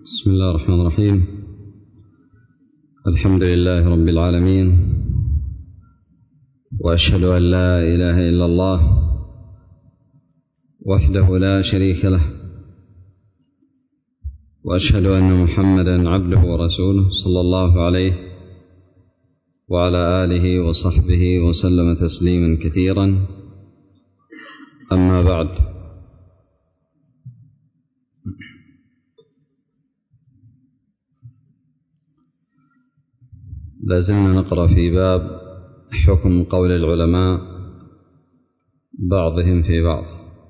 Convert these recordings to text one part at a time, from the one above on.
بسم الله الرحمن الرحيم. الحمد لله رب العالمين، وأشهد أن لا إله إلا الله وحده لا شريك له، وأشهد أن محمدا عبده ورسوله صلى الله عليه وعلى آله وصحبه وسلم تسليما كثيرا. أما بعد، لازلنا نقرأ في باب حكم قول العلماء بعضهم في بعض،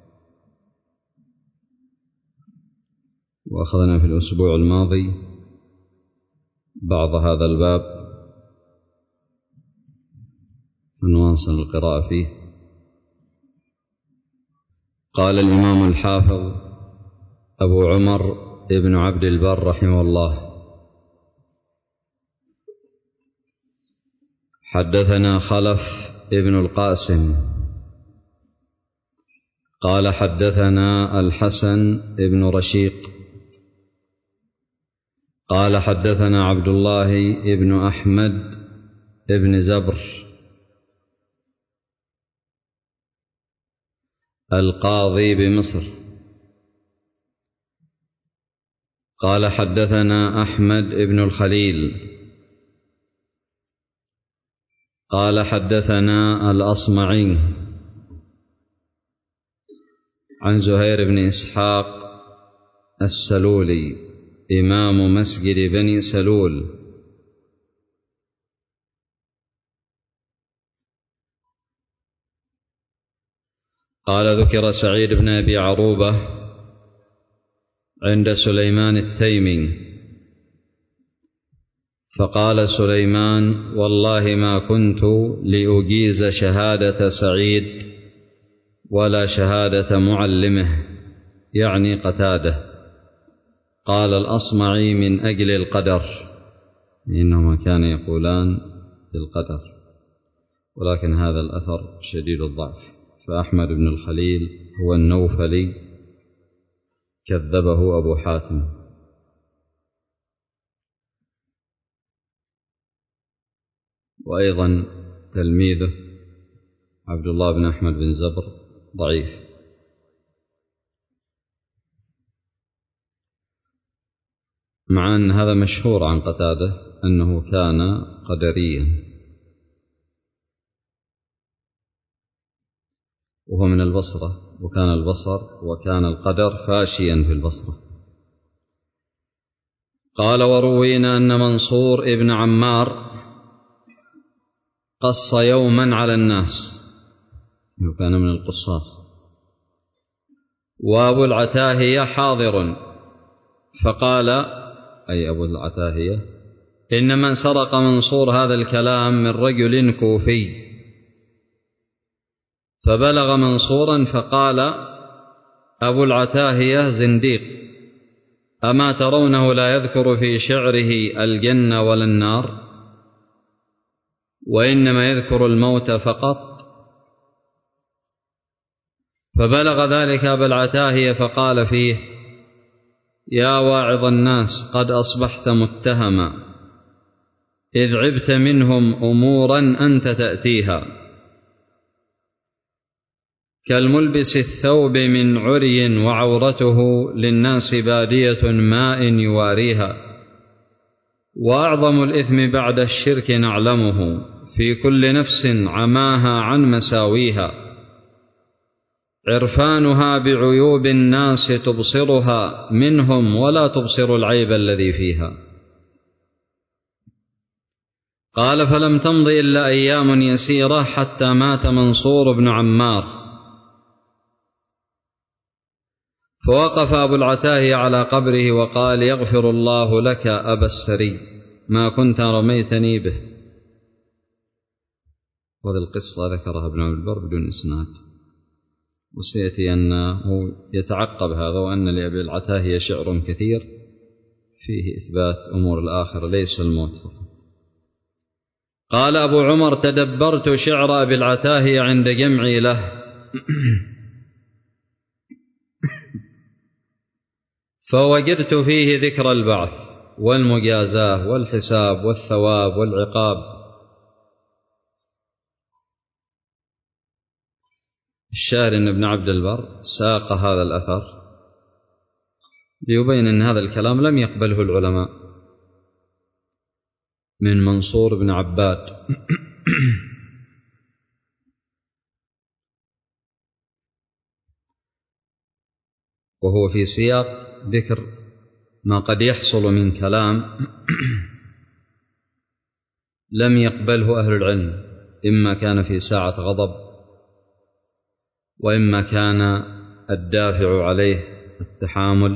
وأخذنا في الأسبوع الماضي بعض هذا الباب فنواصل القراءة فيه. قال الإمام الحافظ أبو عمر ابن عبد البر رحمه الله: حدثنا خلف ابن القاسم قال حدثنا الحسن ابن رشيق قال حدثنا عبد الله ابن أحمد ابن زبر القاضي بمصر قال حدثنا أحمد ابن الخليل قال حدثنا الأصمعي عن زهير بن إسحاق السلولي إمام مسجد بني سلول قال ذكر سعيد بن أبي عروبة عند سليمان التيمي، فقال سليمان: والله ما كنت لأجيز شهادة سعيد ولا شهادة معلمه، يعني قتادة. قال الأصمعي: من أجل القدر، إنهما كان يقولان بالقدر، ولكن هذا الأثر شديد الضعف، فأحمد بن الخليل هو النوفلي كذبه أبو حاتم. وأيضا تلميذه عبد الله بن أحمد بن زبر ضعيف. مع أن هذا مشهور عن قتادة أنه كان قدريا، وهو من البصرة، وكان البصر وكان القدر فاشيا في البصرة. قال: وروينا أن منصور ابن عمار قص يوما على الناس، وكان من القصاص، وأبو العتاهية حاضر، فقال أي أبو العتاهية: إن من سرق منصور هذا الكلام من رجل كوفي. فبلغ منصورا فقال أبو العتاهية: زنديق، أما ترونه لا يذكر في شعره الجنة ولا النار، وإنما يذكر الموت فقط؟ فبلغ ذلك أبا العتاهية فقال فيه: يا واعظ الناس، قد أصبحت متهما، إذ عبت منهم أمورا أنت تأتيها، كالملبس الثوب من عري وعورته للناس بادية ماء يواريها. وأعظم الإثم بعد الشرك نعلمه، في كل نفس عماها عن مساويها، عرفانها بعيوب الناس تبصرها منهم ولا تبصر العيب الذي فيها. قال: فلم تمض إلا أيام يسيرة حتى مات منصور بن عمار، فوقف أبو العتاهية على قبره وقال: يغفر الله لك أبا السري، ما كنت رميتني به. وهذه القصة ذكرها ابن عبد البر بدون إسناد، وسيأتي أنه يتعقب هذا، وأن لأبي العتاهية شعر كثير فيه إثبات أمور الآخرة ليس الموت فقط. قال أبو عمر: تدبرت شعر أبي العتاهية عند جمعي له فوجدت فيه ذكر البعث والمجازاة والحساب والثواب والعقاب. الشاهد أن ابن عبد البر ساق هذا الأثر ليبين أن هذا الكلام لم يقبله العلماء من منصور بن عباد وهو في سياق ذكر ما قد يحصل من كلام لم يقبله أهل العلم، إما كان في ساعة غضب، وإما كان الدافع عليه التحامل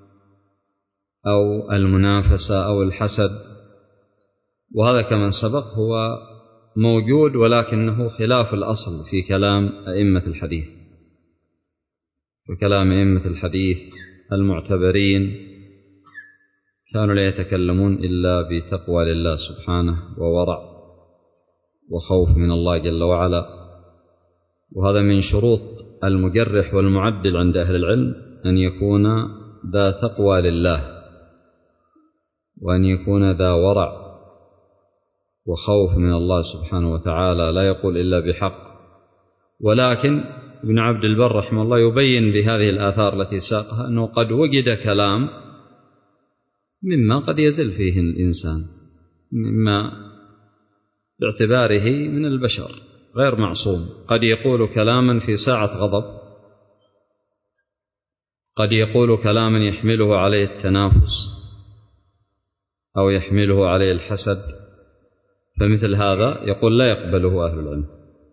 أو المنافسة أو الحسد، وهذا كما سبق هو موجود ولكنه خلاف الأصل في كلام أئمة الحديث. وكلام أئمة الحديث المعتبرين كانوا لا يتكلمون إلا بتقوى لله سبحانه وورع وخوف من الله جل وعلا، وهذا من شروط المجرح والمعدل عند أهل العلم أن يكون ذا تقوى لله، وأن يكون ذا ورع وخوف من الله سبحانه وتعالى، لا يقول إلا بحق. ولكن ابن عبد البر رحمه الله يبين بهذه الآثار التي ساقها أنه قد وجد كلام مما قد يزل فيه الإنسان، مما باعتباره من البشر غير معصوم، قد يقول كلاما في ساعة غضب، قد يقول كلاما يحمله عليه التنافس أو يحمله عليه الحسد، فمثل هذا يقول لا يقبله أهل العلم.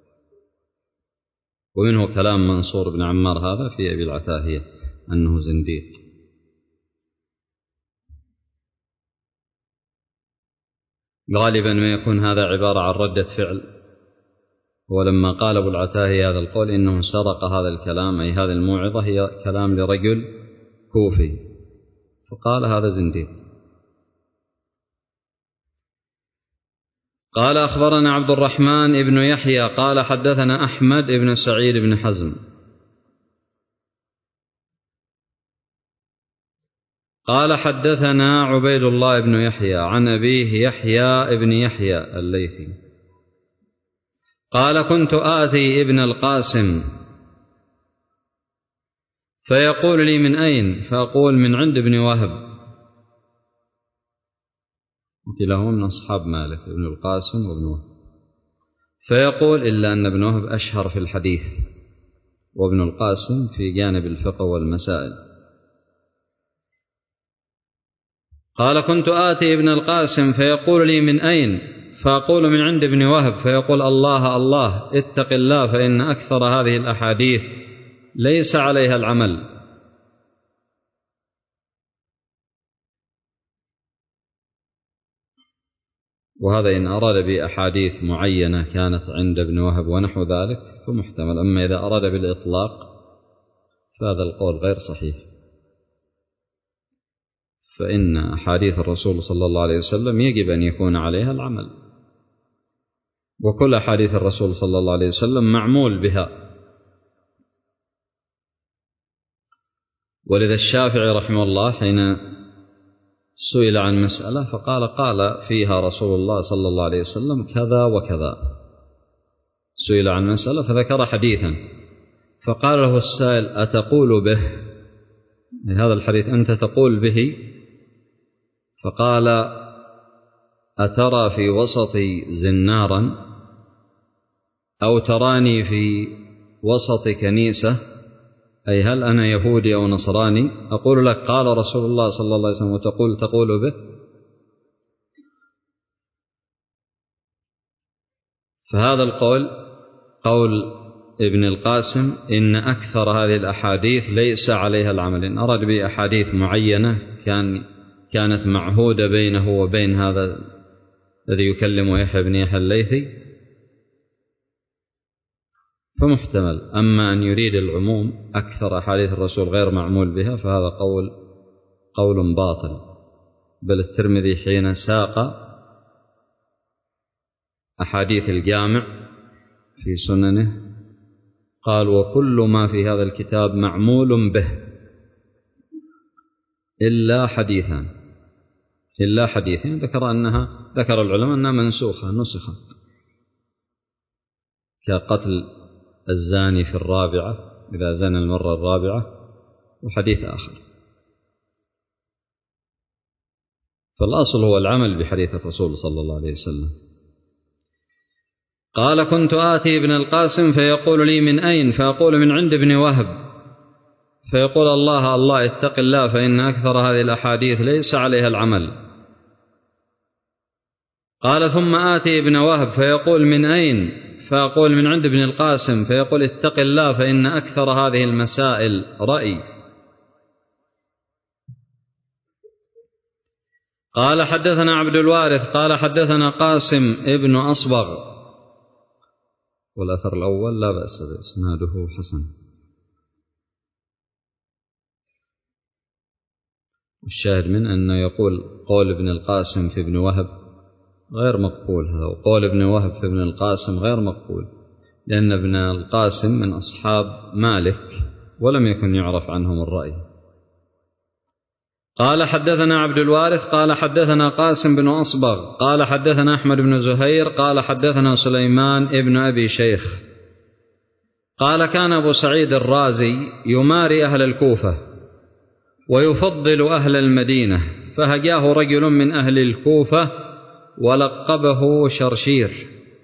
ومنه كلام منصور بن عمار هذا في أبي العتاهية أنه زنديق. غالبا ما يكون هذا عبارة عن ردة فعل، ولما قال أبو العتاهية هذا القول إنه سرق هذا الكلام، أي هذه الموعظة هي كلام لرجل كوفي، فقال هذا زنديق. قال أخبرنا عبد الرحمن بن يحيى قال حدثنا أحمد بن سعيد بن حزم قال حدثنا عبيد الله بن يحيى عن أبيه يحيى بن يحيى الليثي قال كنت آتي ابن القاسم فيقول لي من أين؟ فأقول من عند ابن وهب، وكلاهما من أصحاب مالك، ابن القاسم وابن وهب. فيقول إلا أن ابن وهب أشهر في الحديث، وابن القاسم في جانب الفقه والمسائل. قال كنت آتي ابن القاسم فيقول لي من أين؟ فأقول من عند ابن وهب، فيقول الله الله اتق الله فإن أكثر هذه الأحاديث ليس عليها العمل. وهذا إن أراد بأحاديث معينة كانت عند ابن وهب ونحو ذلك فمحتمل، أما إذا أراد بالإطلاق فهذا القول غير صحيح، فإن أحاديث الرسول صلى الله عليه وسلم يجب أن يكون عليها العمل، وكل أحاديث الرسول صلى الله عليه وسلم معمول بها. ولذا الشافعي رحمه الله حين سئل عن مسألة فقال قال فيها رسول الله صلى الله عليه وسلم كذا وكذا، سئل عن مسألة فذكر حديثا فقال له السائل أتقول به؟ هذا الحديث أنت تقول به؟ فقال أترى في وسطي زنارا أو تراني في وسط كنيسة، أي هل أنا يهودي أو نصراني؟ أقول لك قال رسول الله صلى الله عليه وسلم وتقول به؟ فهذا القول قول ابن القاسم إن أكثر هذه الأحاديث ليس عليها العمل، إن أراد بأحاديث معينة كانت معهودة بينه وبين هذا الذي يكلم يحيى بن يحيى الليثي فمحتمل. أما أن يريد العموم أكثر أحاديث الرسول غير معمول بها فهذا قول باطل. بل الترمذي حين ساق أحاديث الجامع في سننه قال وكل ما في هذا الكتاب معمول به إلا حديثان، إلا حديثين ذكر العلماء أنها منسوخة نسخت، كقتل الزاني في الرابعة إذا زنى المرة الرابعة، وحديث آخر. فالأصل هو العمل بحديث الرسول صلى الله عليه وسلم. قال: كنت آتي ابن القاسم فيقول لي: من أين؟ فأقول: من عند ابن وهب. فيقول: الله الله، اتق الله، فإن أكثر هذه الأحاديث ليس عليها العمل. قال: ثم آتي ابن وهب فيقول: من أين؟ فأقول: من عند ابن القاسم. فيقول: اتق الله، فإن أكثر هذه المسائل رأي. قال: حدثنا عبد الوارث قال: حدثنا قاسم ابن أصبغ. والأثر الأول لا بأس به، إسناده حسن. الشاهد من أنه يقول قول ابن القاسم في ابن وهب غير مقبول، هذا وقول ابن وهب في ابن القاسم غير مقبول، لأن ابن القاسم من أصحاب مالك ولم يكن يعرف عنهم الرأي. قال: حدثنا عبد الوارث قال: حدثنا قاسم بن أصبغ قال: حدثنا أحمد بن زهير قال: حدثنا سليمان ابن أبي شيخ قال: كان أبو سعيد الرازي يماري أهل الكوفة ويفضل أهل المدينة، فهجاه رجل من أهل الكوفة ولقبه شرشير،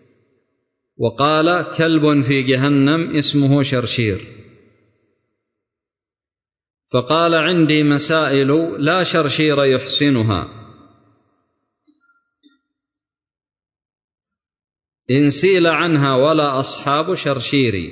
وقال: كلب في جهنم اسمه شرشير. فقال: عندي مسائل لا شرشير يحسنها، إن سئل عنها ولا أصحاب شرشيري.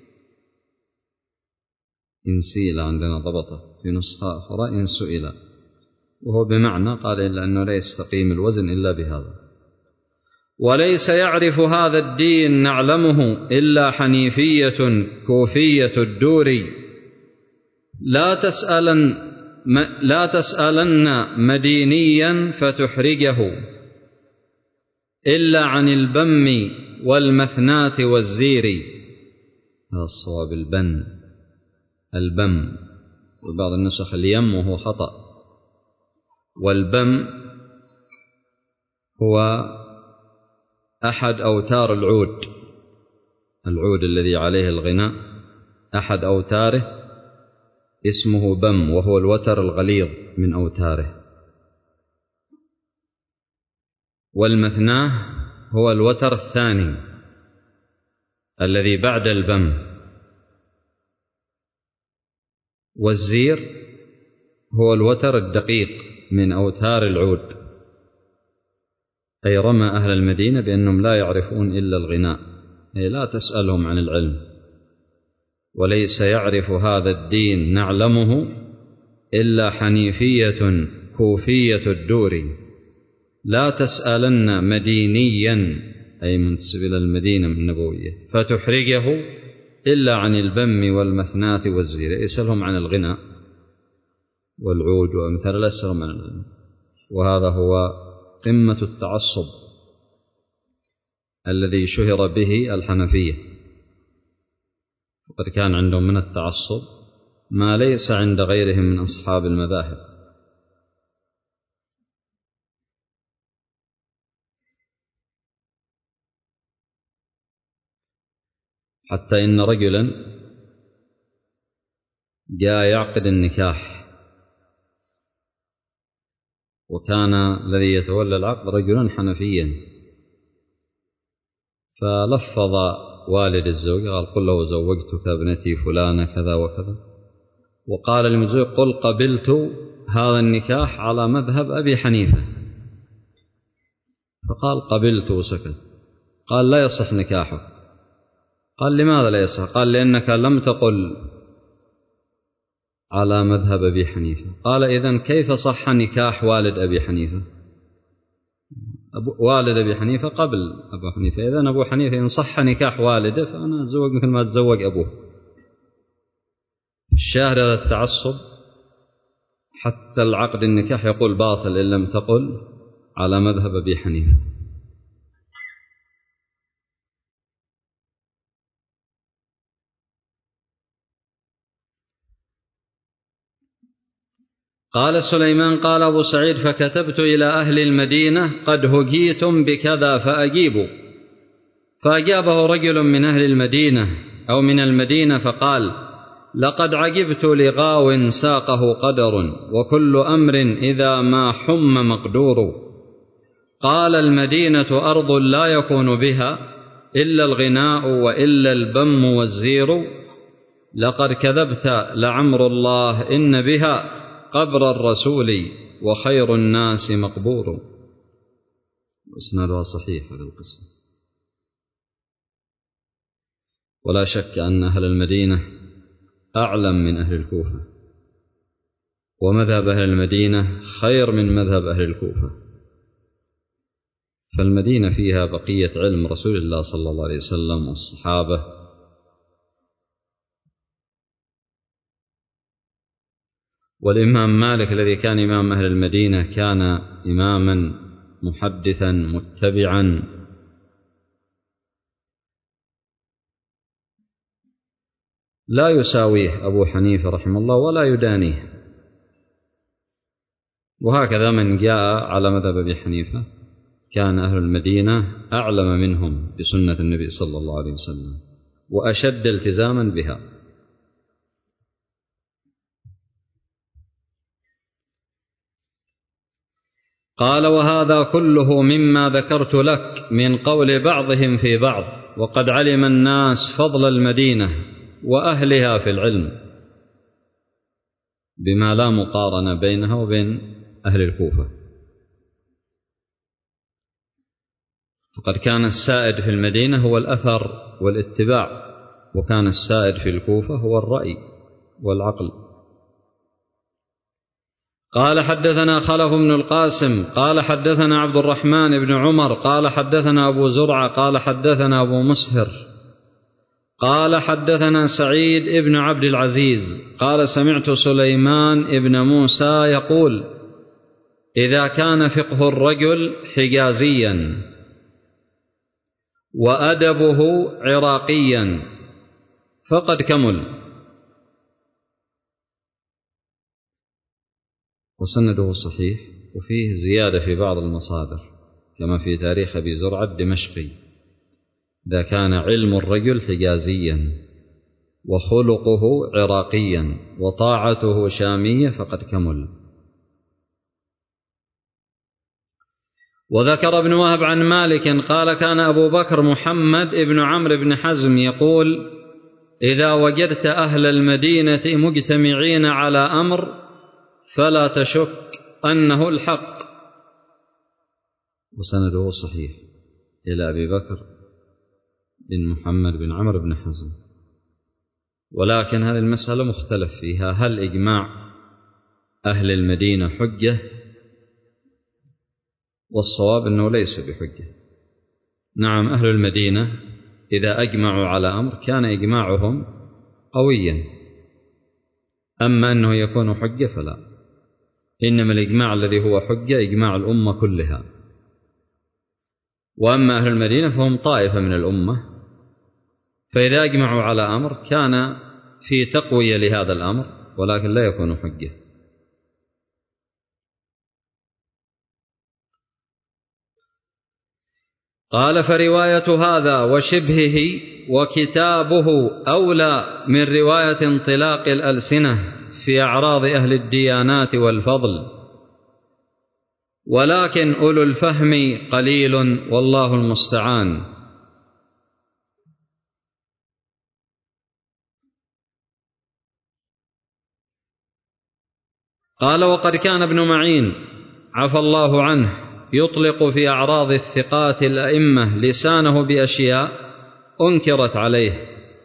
إن سئل عندنا ضبطه في نسخة أخرى إن سئل، وهو بمعنى قال إلا أنه لا يستقيم الوزن إلا بهذا. وليس يعرف هذا الدين نعلمه إلا حنيفية كوفية الدوري، لا تسألن مدينيا فتحرجه إلا عن البم والمثناة والزير. هذا الصواب البم، وبعض النسخ اليم وهو خطأ. والبم هو أحد أوتار العود الذي عليه الغناء، أحد أوتاره اسمه بم، وهو الوتر الغليظ من أوتاره. والمثناه هو الوتر الثاني الذي بعد البم. والزير هو الوتر الدقيق من أوتار العود. أي رمى أهل المدينة بأنهم لا يعرفون إلا الغناء، أي لا تسألهم عن العلم. وليس يعرف هذا الدين نعلمه إلا حنيفية كوفية الدور، لا تسألن مدينيا أي منتسب إلى المدينة النبوية فتحرجه إلا عن البم والمثناة والزير. يسألهم عن الغناء والعود وأمثال، لا يسألهم عن العلم. وهذا هو قمة التعصب الذي شهر به الحنفية، وقد كان عندهم من التعصب ما ليس عند غيرهم من أصحاب المذاهب. حتى إن رجلا جاء يعقد النكاح، وكان الذي يتولى العقد رجلا حنفيا، فلفظ والد الزوج قال: قل له زوجتك ابنتي فلانة كذا وكذا، وقال للمزوج: قل قبلت هذا النكاح على مذهب أبي حنيفة. فقال: قبلت وسكت. قال: لا يصح نكاحك. قال: لماذا لا يصح؟ قال: لأنك لم تقل على مذهب أبي حنيفة. قال: إذن كيف صح نكاح والد أبي حنيفة؟ والد أبي حنيفة قبل أبو حنيفة، إذن أبو حنيفة إن صح نكاح والده فأنا أتزوج مثل ما تزوج أبوه. الشاهد هذا التعصب، حتى العقد النكاح يقول باطل إن لم تقل على مذهب أبي حنيفة. قال سليمان قال أبو سعيد: فكتبت إلى أهل المدينة: قد هجيتم بكذا فأجيبوا. فأجابه رجل من أهل المدينة أو من المدينة فقال: لقد عجبت لغاو ساقه قدر، وكل أمر إذا ما حم مقدور. قال: المدينة أرض لا يكون بها إلا الغناء وإلا البم والزير. لقد كذبت لعمر الله إن بها قبر الرسول وخير الناس مقبور. وإسنادها صحيح في القصة. ولا شك أن أهل المدينة أعلم من أهل الكوفة، ومذهب أهل المدينة خير من مذهب أهل الكوفة، فالمدينة فيها بقية علم رسول الله صلى الله عليه وسلم والصحابة. والإمام مالك الذي كان إمام أهل المدينة كان إماما محدثا متبعا، لا يساويه أبو حنيفة رحمه الله ولا يدانيه. وهكذا من جاء على مذهب أبي حنيفة كان أهل المدينة أعلم منهم بسنة النبي صلى الله عليه وسلم وأشد التزاما بها. قال: وهذا كله مما ذكرت لك من قول بعضهم في بعض، وقد علم الناس فضل المدينة وأهلها في العلم بما لا مقارنة بينها وبين أهل الكوفة. فقد كان السائد في المدينة هو الأثر والاتباع، وكان السائد في الكوفة هو الرأي والعقل. قال: حدثنا خلف بن القاسم قال حدثنا عبد الرحمن بن عمر قال حدثنا أبو زرعة قال حدثنا أبو مسهر قال حدثنا سعيد بن عبد العزيز قال: سمعت سليمان بن موسى يقول: إذا كان فقه الرجل حجازيا وأدبه عراقيا فقد كمل. وسنده صحيح، وفيه زيادة في بعض المصادر كما في تاريخ أبي زرعة الدمشقي: إذا كان علم الرجل حجازيا وخلقه عراقيا وطاعته شامية فقد كمل. وذكر ابن وهب عن مالك قال: كان أبو بكر محمد بن عمرو بن حزم يقول: إذا وجدت أهل المدينة مجتمعين على أمر فلا تشك أنه الحق. وسنده صحيح إلى أبي بكر بن محمد بن عمرو بن حزم. ولكن هذه المسألة مختلف فيها: هل إجماع أهل المدينة حجة؟ والصواب أنه ليس بحجة. نعم، أهل المدينة إذا أجمعوا على أمر كان إجماعهم قويا، أما أنه يكون حجة فلا. إنما الإجماع الذي هو حجة إجماع الأمة كلها، وأما أهل المدينة فهم طائفة من الأمة، فإذا أجمعوا على أمر كان في تقوية لهذا الأمر ولكن لا يكون حجة. قال: فرواية هذا وشبهه وكتابه أولى من رواية انطلاق الألسنة في أعراض أهل الديانات والفضل، ولكن أولو الفهم قليل والله المستعان. قال: وقد كان ابن معين عفى الله عنه يطلق في أعراض الثقات الأئمة لسانه بأشياء أنكرت عليه،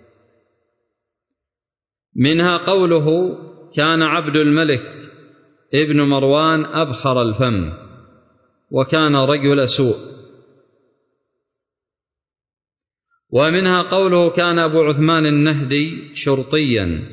منها قوله: كان عبد الملك ابن مروان أبخر الفم وكان رجل سوء. ومنها قوله: كان أبو عثمان النهدي شرطيا.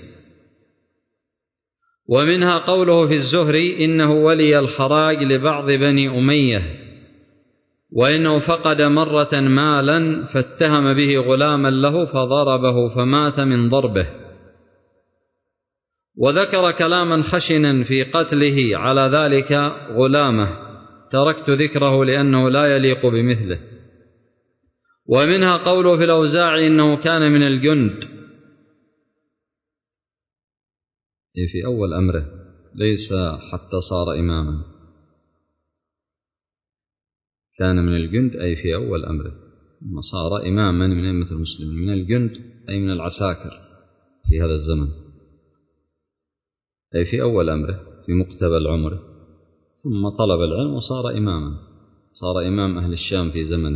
ومنها قوله في الزهري: إنه ولي الخراج لبعض بني أمية، وإنه فقد مرة مالا فاتهم به غلاما له فضربه فمات من ضربه. وذكر كلاما خشنا في قتله على ذلك غلامه تركت ذكره لأنه لا يليق بمثله. ومنها قوله في الأوزاعي إنه كان من الجند في أول أمره، ليس حتى صار إماما، كان من الجند أي في أول أمره، ثم صار إماما من أئمة المسلمين. من الجند أي من العساكر في هذا الزمن، أي في أول أمره في مقتبل عمره، ثم طلب العلم وصار إماما، صار إمام أهل الشام في زمنه.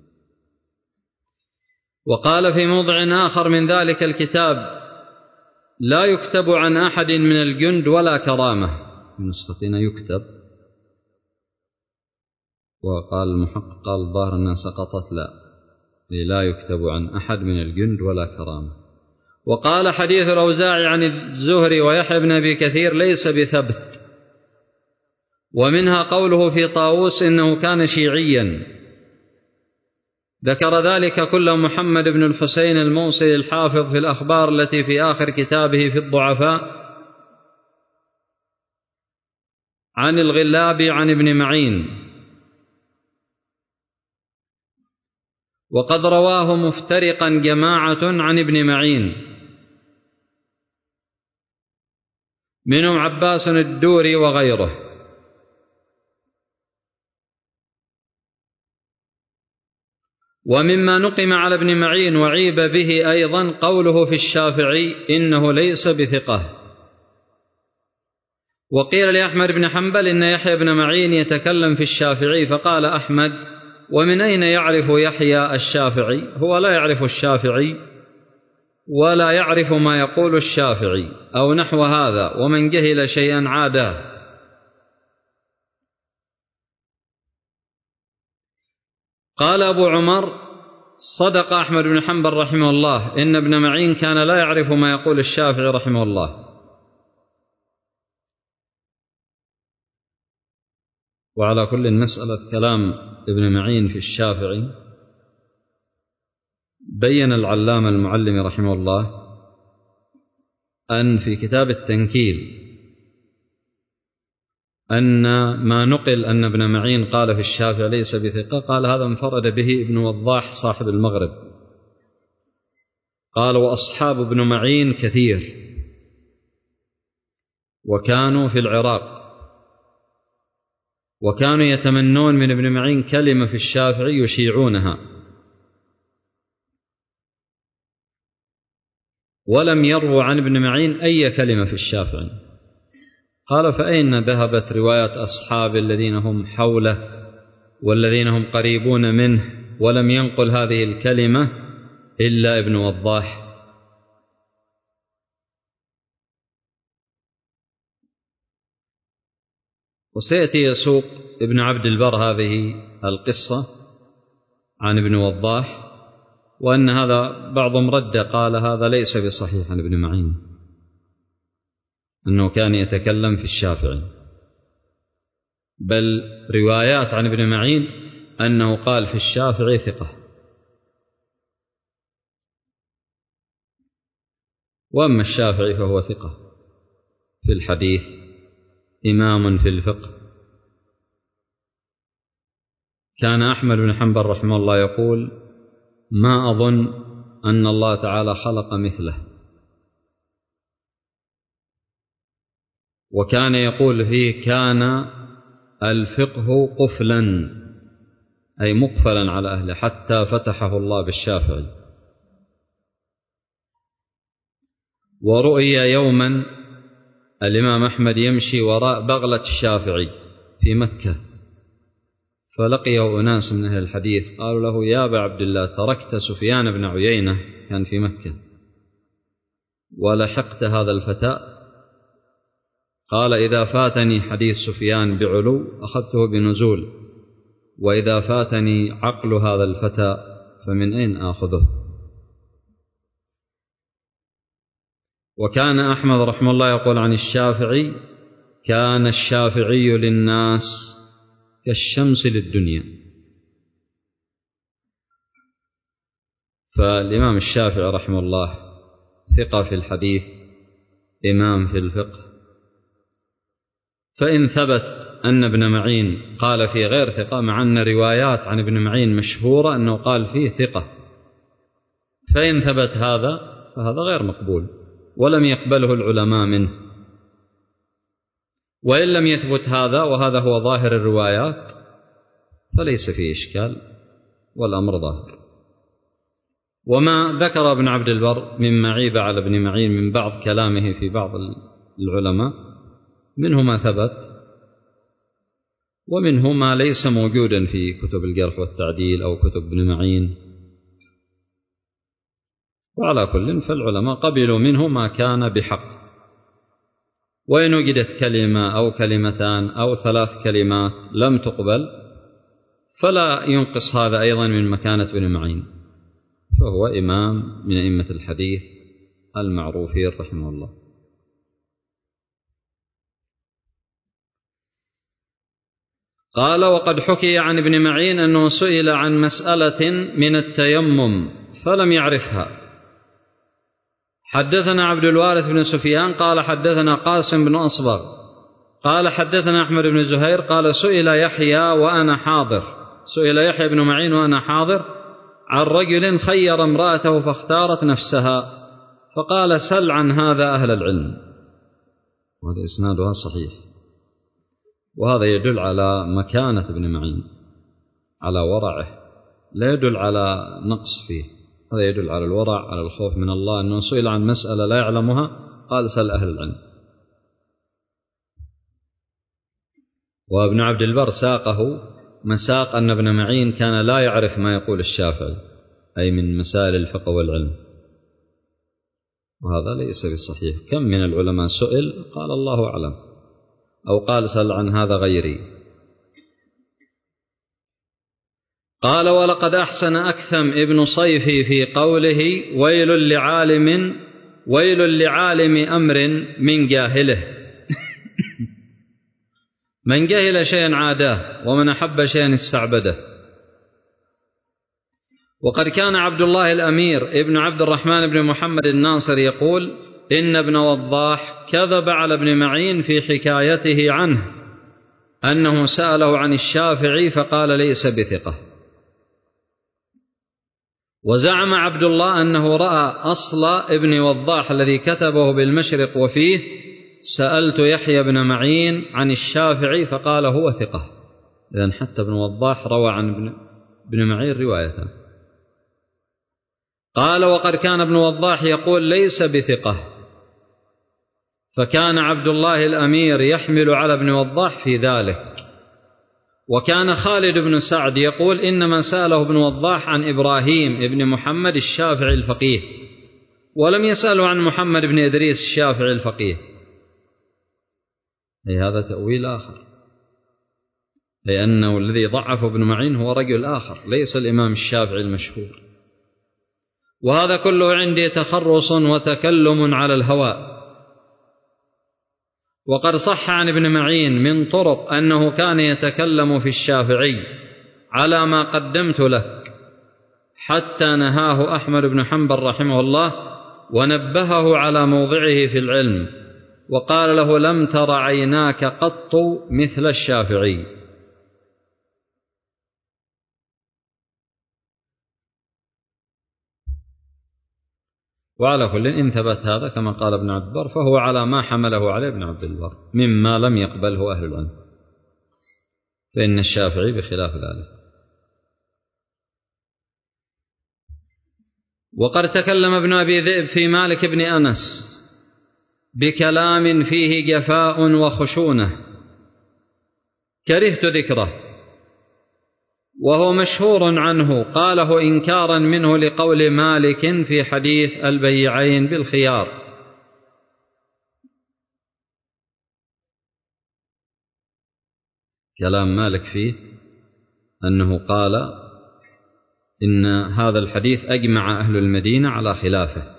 وقال في موضع آخر من ذلك الكتاب: لا يكتب عن أحد من الجند ولا كرامة، في نسختنا يكتب، وقال المحقق قال الظاهر أنها سقطت، لا يكتب عن أحد من الجند ولا كرامة. وقال حديث الأوزاعي عن الزهري ويحيى بن أبي كثير ليس بثبت. ومنها قوله في طاووس إنه كان شيعيا، ذكر ذلك كل محمد بن الحسين الموصلي الحافظ في الأخبار التي في آخر كتابه في الضعفاء عن الغلابي عن ابن معين. وقد رواه مفترقا جماعة عن ابن معين، منهم عباس الدوري وغيره. ومما نقم على ابن معين وعيب به أيضا قوله في الشافعي إنه ليس بثقة. وقيل لأحمد بن حنبل إن يحيى بن معين يتكلم في الشافعي، فقال أحمد: ومن أين يعرف يحيى الشافعي؟ هو لا يعرف الشافعي ولا يعرف ما يقول الشافعي أو نحو هذا، ومن جهل شيئا عاداه. قال أبو عمر: صدق أحمد بن حنبل رحمه الله، إن ابن معين كان لا يعرف ما يقول الشافعي رحمه الله. وعلى كل مسألة كلام ابن معين في الشافعي بين العلامة المعلم رحمه الله أن في كتاب التنكيل أن ما نقل أن ابن معين قال في الشافعي ليس بثقة، قال هذا انفرد به ابن وضاح صاحب المغرب. قال: وأصحاب ابن معين كثير، وكانوا في العراق، وكانوا يتمنون من ابن معين كلمة في الشافعي يشيعونها، ولم يروا عن ابن معين أي كلمة في الشافعي. قال: فأين ذهبت روايات أصحاب الذين هم حوله والذين هم قريبون منه؟ ولم ينقل هذه الكلمة إلا ابن وضاح. وسيأتي يسوق ابن عبد البر هذه القصة عن ابن وضاح، وأن هذا بعضهم رد قال هذا ليس بصحيح عن ابن معين، أنه كان يتكلم في الشافعي، بل روايات عن ابن معين أنه قال في الشافعي ثقة. وأما الشافعي فهو ثقة في الحديث، إمام في الفقه. كان أحمد بن حنبل رحمه الله يقول: ما أظن أن الله تعالى خلق مثله. وكان يقول فيه: كان الفقه قفلا، أي مقفلا على أهله، حتى فتحه الله بالشافعي. ورؤي يوما الإمام أحمد يمشي وراء بغلة الشافعي في مكة، فلقيه أناس من أهل الحديث قالوا له: يا أبا عبد الله، تركت سفيان بن عيينة كان في مكة ولحقت هذا الفتى؟ قال: إذا فاتني حديث سفيان بعلو أخذته بنزول، وإذا فاتني عقل هذا الفتى فمن أين آخذه؟ وكان أحمد رحمه الله يقول عن الشافعي: كان الشافعي للناس كالشمس للدنيا. فالإمام الشافعي رحمه الله ثقة في الحديث، إمام في الفقه، فإن ثبت أن ابن معين قال فيه غير ثقة، مع أن روايات عن ابن معين مشهورة أنه قال فيه ثقة، فإن ثبت هذا فهذا غير مقبول ولم يقبله العلماء منه. وإن لم يثبت هذا، وهذا هو ظاهر الروايات، فليس فيه إشكال والأمر ظاهر. وما ذكر ابن عبد البر مما عيب على ابن معين من بعض كلامه في بعض العلماء، منه ما ثبت ومنه ما ليس موجودا في كتب الجرح والتعديل أو كتب ابن معين. وعلى كل فالعلماء قبلوا منه ما كان بحق، وإن وجدت كلمة أو كلمتان أو 3 كلمات لم تقبل فلا ينقص هذا أيضا من مكانة ابن معين، فهو إمام من أئمة الحديث المعروفين رحمه الله. قال: وقد حكي عن ابن معين أنه سئل عن مسألة من التيمم فلم يعرفها. حدثنا عبد الوارث بن سفيان قال حدثنا قاسم بن أصبغ قال حدثنا أحمد بن زهير قال سئل يحيى بن معين وأنا حاضر عن رجل خير امرأته فاختارت نفسها، فقال: سل عن هذا أهل العلم. وهذا إسنادها صحيح، وهذا يدل على مكانة ابن معين، على ورعه، لا يدل على نقص فيه، هذا يدل على الورع، على الخوف من الله، أنه سئل عن مسألة لا يعلمها قال: سل أهل العلم. وابن عبد البر ساقه مساق أن ابن معين كان لا يعرف ما يقول الشافعي، أي من مسائل الفقه والعلم، وهذا ليس بصحيح. كم من العلماء سئل قال الله أعلم، أو قال: سل عن هذا غيري. قال: ولقد أحسن أكثم ابن صيفي في قوله: ويل لعالم أمر من جاهله. من جهل شيئا عاداه، ومن أحب شيئا استعبده. وقد كان عبد الله الأمير ابن عبد الرحمن بن محمد الناصر يقول: إن ابن وضاح كذب على ابن معين في حكايته عنه أنه سأله عن الشافعي فقال: ليس بثقة. وزعم عبد الله أنه رأى أصل ابن وضاح الذي كتبه بالمشرق وفيه: سألت يحيى بن معين عن الشافعي فقال هو ثقة. إذن حتى ابن وضاح روى عن ابن معين رواية. قال: وقد كان ابن وضاح يقول: ليس بثقة. فكان عبد الله الأمير يحمل على ابن وضاح في ذلك. وكان خالد بن سعد يقول: إنما سأله ابن وضاح عن إبراهيم ابن محمد الشافعي الفقيه، ولم يسأله عن محمد بن إدريس الشافعي الفقيه. أي هذا تأويل آخر، لأنه الذي ضعف ابن معين هو رجل آخر ليس الإمام الشافعي المشهور. وهذا كله عندي تخرص وتكلم على الهواء. وقد صح عن ابن معين من طرق أنه كان يتكلم في الشافعي على ما قدمت لك، حتى نهاه أحمد بن حنبل رحمه الله ونبهه على موضعه في العلم، وقال له: لم تر عيناك قط مثل الشافعي. وعلى كل إن ثبت هذا كما قال ابن عبد البر فهو على ما حمله عليه ابن عبد البر مما لم يقبله أهل العلم، فإن الشافعي بخلاف ذلك. وقد تكلم ابن أبي ذئب في مالك بن أنس بكلام فيه جفاء وخشونة كرهت ذكره، وهو مشهور عنه، قاله إنكارا منه لقول مالك في حديث البيعين بالخيار. كلام مالك فيه أنه قال إن هذا الحديث أجمع أهل المدينة على خلافه.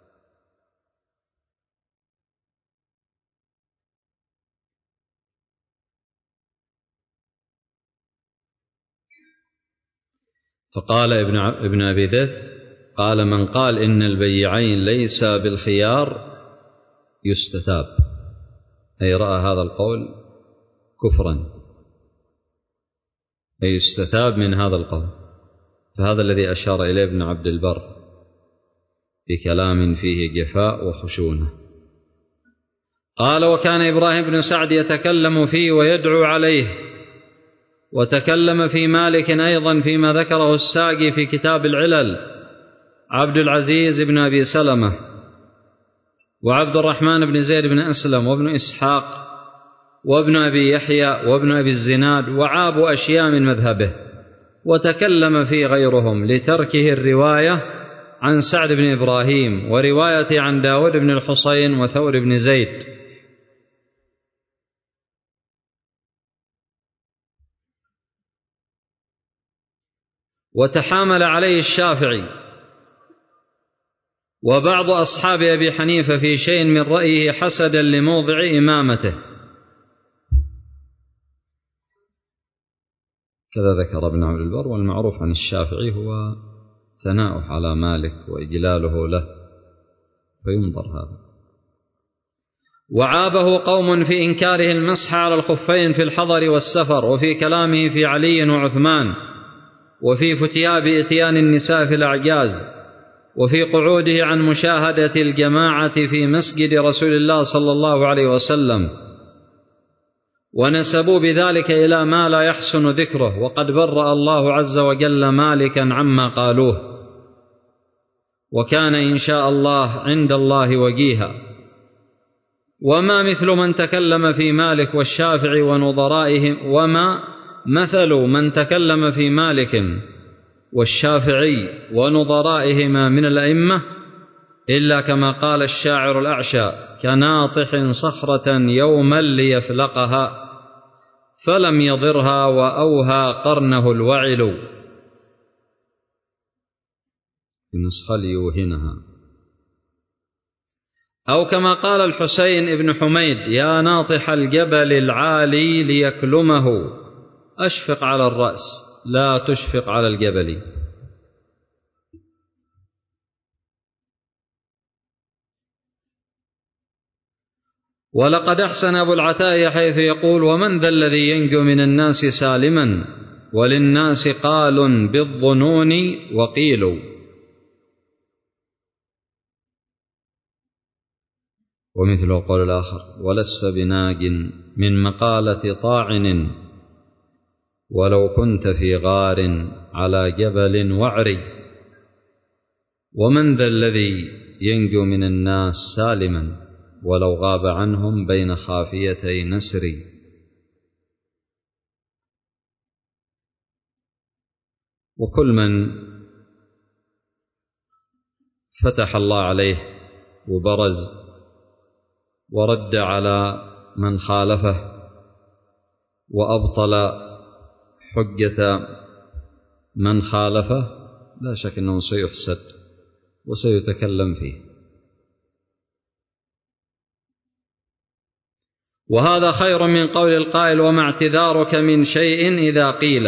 فقال ابن أبي ذئب قال: من قال إن البيعين ليس بالخيار يستتاب، أي رأى هذا القول كفرا، أي يستتاب من هذا القول. فهذا الذي أشار إليه ابن عبد البر بكلام فيه جفاء وخشونة. قال: وكان إبراهيم بن سعد يتكلم فيه ويدعو عليه، وتكلم في مالك أيضا فيما ذكره الساقي في كتاب العلل، عبد العزيز بن أبي سلمة وعبد الرحمن بن زيد بن أسلم وابن إسحاق وابن أبي يحيى وابن أبي الزناد، وعابوا أشياء من مذهبه. وتكلم فيه غيرهم لتركه الرواية عن سعد بن إبراهيم ورواية عن داود بن الحصين وثور بن زيد. وتحامل عليه الشافعي وبعض أصحاب أبي حنيفة في شيء من رأيه حسدا لموضع إمامته. كذا ذكر ابن عبد البر. والمعروف عن الشافعي هو ثناؤه على مالك وإجلاله له، فينظر هذا. وعابه قوم في إنكاره المسح على الخفين في الحضر والسفر، وفي كلامه في علي وعثمان، وفي فتياب إتيان النساء في الأعجاز، وفي قعوده عن مشاهدة الجماعة في مسجد رسول الله صلى الله عليه وسلم، ونسبوا بذلك إلى ما لا يحسن ذكره، وقد برأ الله عز وجل مالكا عما قالوه، وكان إن شاء الله عند الله وجيها. وما مثل من تكلم في مالك والشافعي ونظرائهم، وما مثل من تكلم في مالك والشافعي ونظرائهما من الأئمة إلا كما قال الشاعر الأعشى: كناطح صخرة يوما ليفلقها فلم يضرها وأوهى قرنه الوعل. النسخة ليوهنها. أو كما قال الحسين ابن حميد: يا ناطح الجبل العالي ليكلمه أشفق على الرأس لا تشفق على الجبل. ولقد أحسن أبو العتاء حيث يقول: ومن ذا الذي ينجو من الناس سالما، وللناس قال بالظنون وقيل. ومثل قول الآخر: ولست بناج من مقالة طاعن، ولو كنت في غار على جبل وعري. ومن ذا الذي ينجو من الناس سالما، ولو غاب عنهم بين خافيتي نسري. وكل من فتح الله عليه وبرز ورد على من خالفه وأبطل حجة من خالفه، لا شك أنه سيحسد وسيتكلم فيه. وهذا خير من قول القائل: وما اعتذارك من شيء إذا قيل.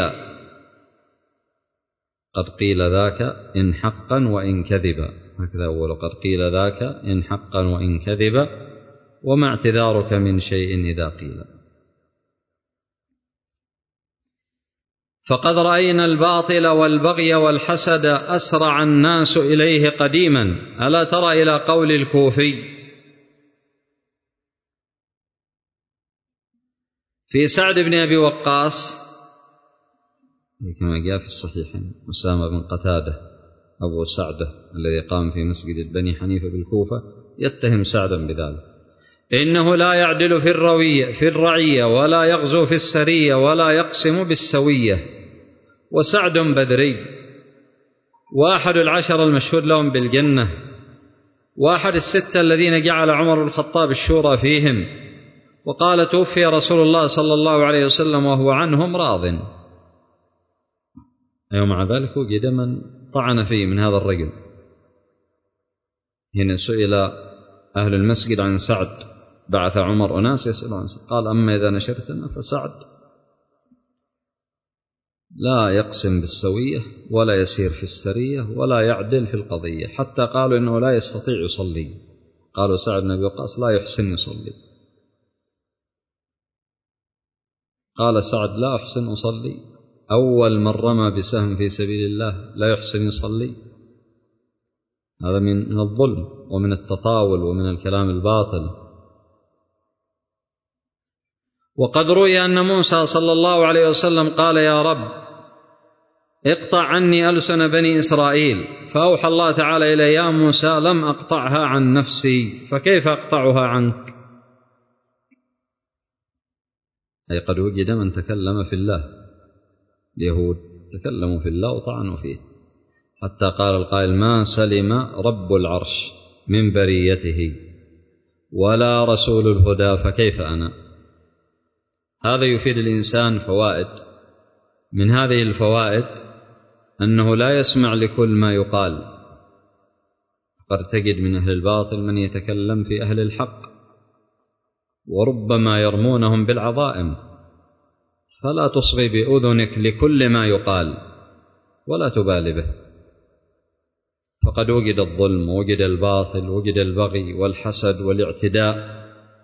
قد قيل ذاك إن حقا وإن كذبا، هكذا أول: قد قيل ذاك إن حقا وإن كذبا، وما اعتذارك من شيء إذا قيل. فقد رأينا الباطل والبغي والحسد أسرع الناس إليه قديما. ألا ترى إلى قول الكوفي في سعد بن أبي وقاص كما جاء في الصحيحين: أسامة بن قتادة أبو سعدة الذي قام في مسجد بني حنيفة بالكوفة يتهم سعدا بذلك: إنه لا يعدل في الرعية ولا يغزو في السرية ولا يقسم بالسوية. وسعد بدري، وأحد العشر المشهود لهم بالجنة، وأحد الستة الذين جعل عمر الخطاب الشورى فيهم، وقال: توفي رسول الله صلى الله عليه وسلم وهو عنهم راض. ومع ذلك وجد من طعن فيه من هذا الرجل. هنا سئل أهل المسجد عن سعد، بعث عمر أناس يسألون عن سعد، قال: أما إذا نشرتنا فسعد لا يقسم بالسوية ولا يسير في السرية ولا يعدل في القضية، حتى قالوا إنه لا يستطيع يصلي. قالوا سعد بن أبي وقاص لا يحسن يصلي. قال سعد لا أحسن أصلي؟ أول من رمى بسهم في سبيل الله لا يحسن يصلي؟ هذا من الظلم ومن التطاول ومن الكلام الباطل. وقد روي أن موسى صلى الله عليه وسلم قال يا رب اقطع عني ألسن بني إسرائيل، فأوحى الله تعالى إلي يا موسى لم أقطعها عن نفسي فكيف أقطعها عنك؟ أي قد وجد من تكلم في الله، اليهود تكلموا في الله وطعنوا فيه، حتى قال القائل ما سلم رب العرش من بريته ولا رسول الهدى فكيف أنا. هذا يفيد الإنسان فوائد، من هذه الفوائد أنه لا يسمع لكل ما يقال، قد تجد من أهل الباطل من يتكلم في أهل الحق وربما يرمونهم بالعظائم، فلا تصغي بأذنك لكل ما يقال ولا تبالي به، فقد وجد الظلم ووجد الباطل ووجد البغي والحسد والاعتداء،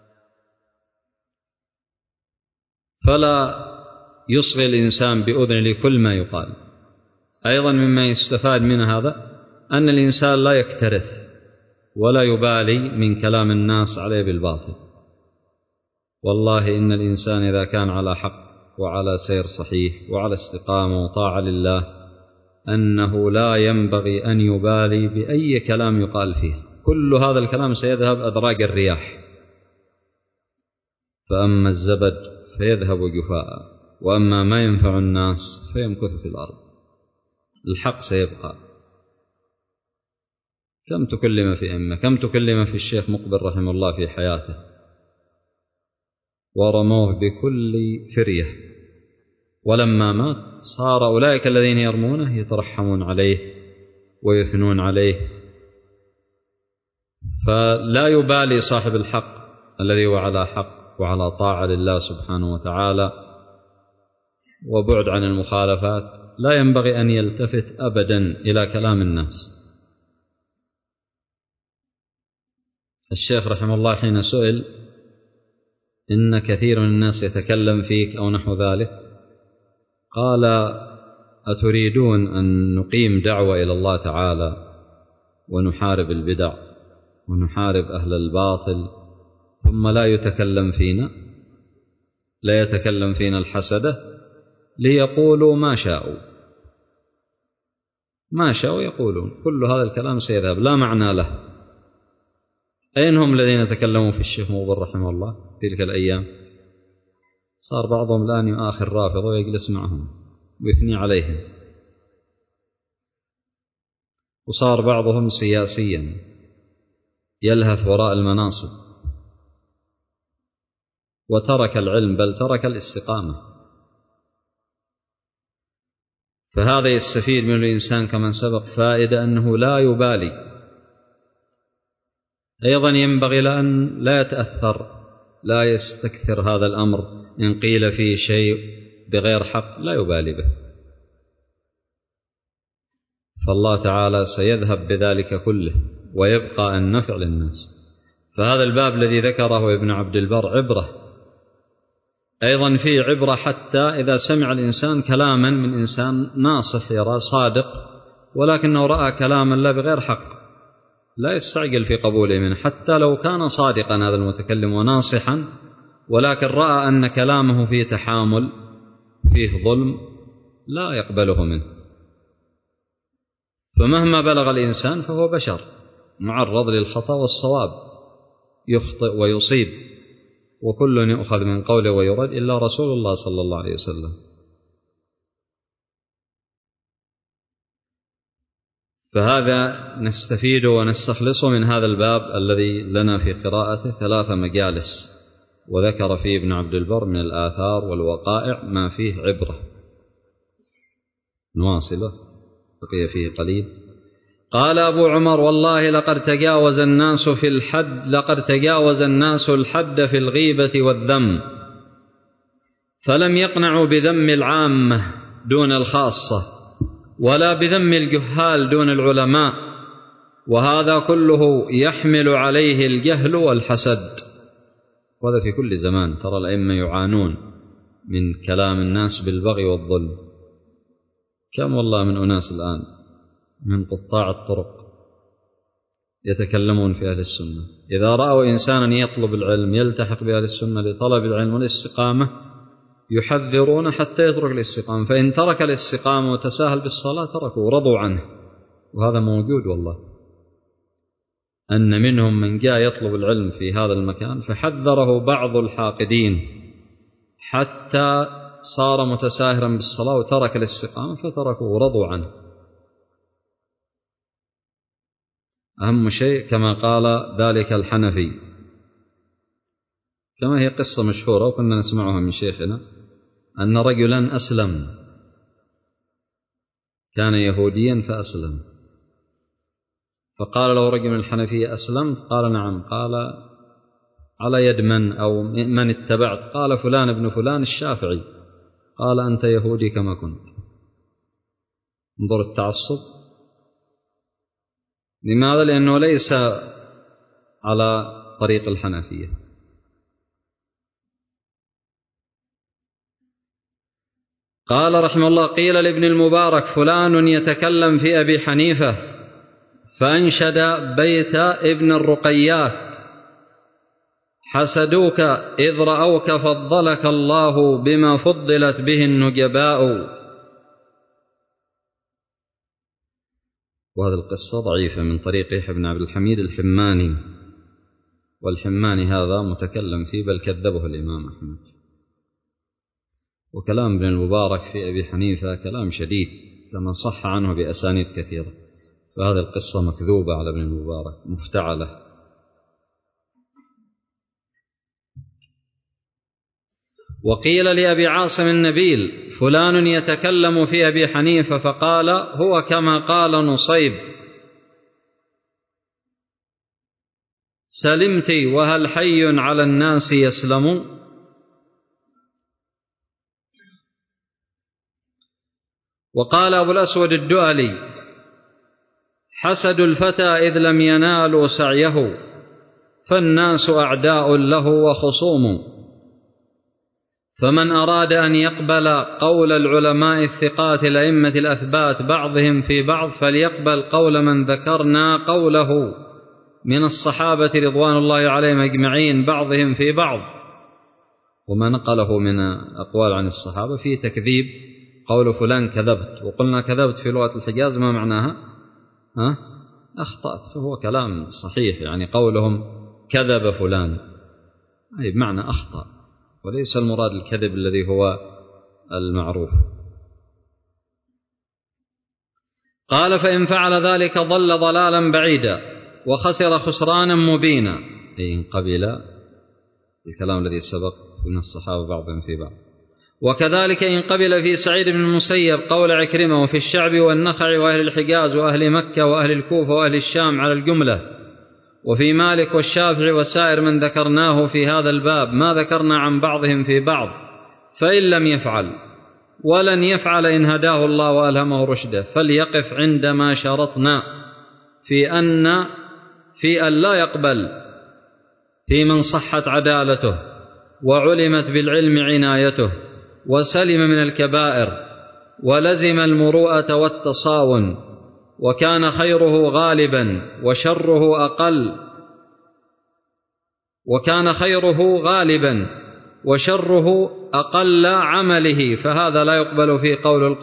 فلا يصغي الإنسان بأذن لكل ما يقال. أيضا مما يستفاد من هذا أن الإنسان لا يكترث ولا يبالي من كلام الناس عليه بالباطل. والله إن الإنسان إذا كان على حق وعلى سير صحيح وعلى استقامة وطاعة لله أنه لا ينبغي أن يبالي بأي كلام يقال فيه، كل هذا الكلام سيذهب أدراج الرياح، فأما الزبد فيذهب جفاء وأما ما ينفع الناس فيمكث في الأرض. الحق سيبقى. كم تكلم في أمة، كم تكلم في الشيخ مقبل رحمه الله في حياته ورموه بكل فرية، ولما مات صار أولئك الذين يرمونه يترحمون عليه ويثنون عليه. فلا يبالي صاحب الحق الذي هو على حق وعلى طاعة لله سبحانه وتعالى وبعد عن المخالفات، لا ينبغي أن يلتفت أبدا إلى كلام الناس. الشيخ رحمه الله حين سئل إن كثير من الناس يتكلم فيك أو نحو ذلك، قال أتريدون أن نقيم دعوة إلى الله تعالى ونحارب البدع ونحارب أهل الباطل ثم لا يتكلم فينا، لا يتكلم فينا الحسدة ليقولوا ما شاءوا، ما شاءوا يقولون، كل هذا الكلام سيذهب لا معنى له. أين هم الذين تكلموا في الشيخ مقبل رحمه الله تلك الأيام؟ صار بعضهم الآن يؤاخر رافضة ويجلس معهم ويثني عليهم، وصار بعضهم سياسيا يلهث وراء المناصب وترك العلم بل ترك الاستقامة. فهذا يستفيد من الإنسان كمن سبق فائدة أنه لا يبالي. أيضا ينبغي لأن لا يتأثر، لا يستكثر هذا الأمر، إن قيل فيه شيء بغير حق لا يبالي به، فالله تعالى سيذهب بذلك كله ويبقى النفع للناس. فهذا الباب الذي ذكره ابن عبد البر عبرة، أيضا فيه عبرة حتى إذا سمع الإنسان كلاما من إنسان ناصح يرى صادق ولكنه رأى كلاما لا بغير حق، لا يستعجل في قبوله منه حتى لو كان صادقا هذا المتكلم وناصحا، ولكن رأى أن كلامه فيه تحامل فيه ظلم لا يقبله منه. فمهما بلغ الإنسان فهو بشر معرض للخطأ والصواب، يخطئ ويصيب، وكل يؤخذ من قوله ويرد إلا رسول الله صلى الله عليه وسلم. فهذا نستفيد ونستخلص من هذا الباب الذي لنا في قراءته 3 مجالس، وذكر فيه ابن عبد البر من الآثار والوقائع ما فيه عبرة. نواصله بقي فيه قليل. قال أبو عمر والله لقد تجاوز الناس الحد في الغيبة والذم، فلم يقنعوا بذم العامة دون الخاصة ولا بذم الجهال دون العلماء، وهذا كله يحمل عليه الجهل والحسد، وهذا في كل زمان. ترى الأئمة يعانون من كلام الناس بالبغي والظلم. كم والله من أناس الآن من قطاع الطرق يتكلمون في أهل السنة، إذا رأوا إنسانا يطلب العلم يلتحق بأهل السنة لطلب العلم والاستقامة يحذرون حتى يترك الاستقامة، فإن ترك الاستقامة وتساهل بالصلاة تركوا ورضوا عنه. وهذا موجود والله، أن منهم من جاء يطلب العلم في هذا المكان فحذره بعض الحاقدين حتى صار متساهرا بالصلاة وترك الاستقامة فتركوا ورضوا عنه. أهم شيء كما قال ذلك الحنفي، كما هي قصة مشهورة وكنا نسمعها من شيخنا، أن رجلا أسلم، كان يهوديا فأسلم، فقال له رجل من الحنفية: أسلمت؟ قال: نعم. قال: على يد من أو من اتبعت؟ قال: فلان ابن فلان الشافعي. قال: أنت يهودي كما كنت. انظر التعصب. لماذا؟ لأنه ليس على طريق الحنفية. قال رحمه الله: قيل لابن المبارك: فلان يتكلم في أبي حنيفة فأنشد بيت ابن الرقيات: حسدوك إذ رأوك فضلك الله بما فضلت به النجباء. وهذه القصة ضعيفة من طريق يحيى بن عبد الحميد الحماني، والحماني هذا متكلم فيه بل كذبه الإمام أحمد. وكلام ابن المبارك في أبي حنيفة كلام شديد كما صح عنه بأسانيد كثيرة، فهذه القصة مكذوبة على ابن المبارك مفتعلة. وقيل لأبي عاصم النبيل: فلان يتكلم في أبي حنيفة، فقال: هو كما قال نصيب: سلمت وهل حي على الناس يسلم. وقال أبو الأسود الدؤلي: حسد الفتى إذ لم ينالوا سعيه، فالناس أعداء له وخصوم. فمن أراد أن يقبل قول العلماء الثقات الأئمة الأثبات بعضهم في بعض فليقبل قول من ذكرنا قوله من الصحابة رضوان الله عليهم أجمعين بعضهم في بعض. وما نقله من أقوال عن الصحابة في تكذيب قول فلان كذبت، وقلنا كذبت في لغة الحجاز ما معناها؟ أخطأت، فهو كلام صحيح، يعني قولهم كذب فلان أي بمعنى أخطأ، وليس المراد الكذب الذي هو المعروف. قال: فإن فعل ذلك ضل ضلالا بعيدا وخسر خسرانا مبينا، أي إن قبل الكلام الذي سبق من الصحابة بعضهم في بعض. وكذلك إن قبل في سعيد بن المسيب قول عكرمة وفي الشعب والنخع وأهل الحجاز وأهل مكة وأهل الكوفة وأهل الشام على الجملة، وفي مالك والشافعي وسائر من ذكرناه في هذا الباب ما ذكرنا عن بعضهم في بعض، فإن لم يفعل ولن يفعل إن هداه الله وألهمه رشده فليقف عندما شرطنا في أن لا يقبل في من صحت عدالته وعلمت بالعلم عنايته وسلم من الكبائر ولزم المروءة والتصاون، وكان خيره غالبا وشره أقل، وكان خيره غالبا وشره أقل عمله، فهذا لا يقبل فيه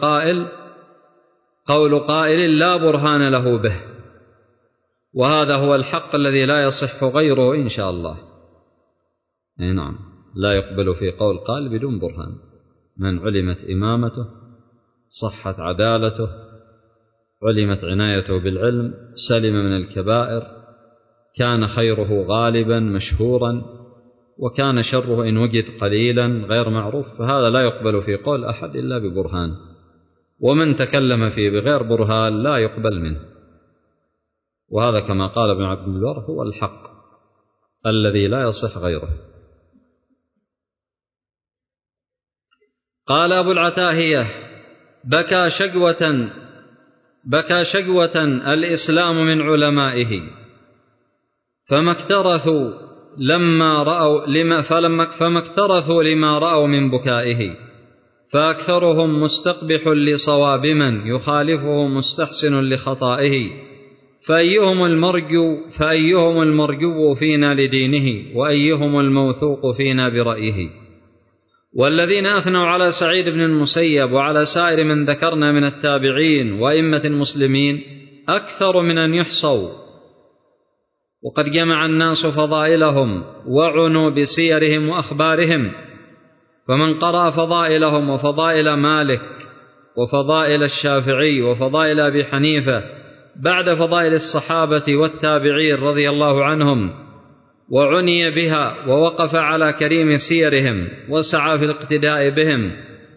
قول قائل لا برهان له به. وهذا هو الحق الذي لا يصح غيره إن شاء الله. نعم، لا يقبل فيه قول قائل بدون برهان. من علمت إمامته، صحت عدالته، علمت عنايته بالعلم، سلم من الكبائر، كان خيره غالبا مشهورا، وكان شره إن وجد قليلا غير معروف، فهذا لا يقبل في قول أحد إلا ببرهان، ومن تكلم فيه بغير برهان لا يقبل منه. وهذا كما قال ابن عبد البر هو الحق الذي لا يصح غيره. قال أبو العتاهية: بكى شجوة بكى شجوة الإسلام من علمائه، فما اكترثوا لما رأوا من بكائه، فأكثرهم مستقبح لصواب من يخالفه مستحسن لخطائه، فأيهم المرجو فينا لدينه، وأيهم الموثوق فينا برأيه. والذين أثنوا على سعيد بن المسيب وعلى سائر من ذكرنا من التابعين وأئمة المسلمين أكثر من أن يحصوا، وقد جمع الناس فضائلهم وعنوا بسيرهم وأخبارهم، فمن قرأ فضائلهم وفضائل مالك وفضائل الشافعي وفضائل أبي حنيفة بعد فضائل الصحابة والتابعين رضي الله عنهم، وعني بها ووقف على كريم سيرهم وسعى في الاقتداء بهم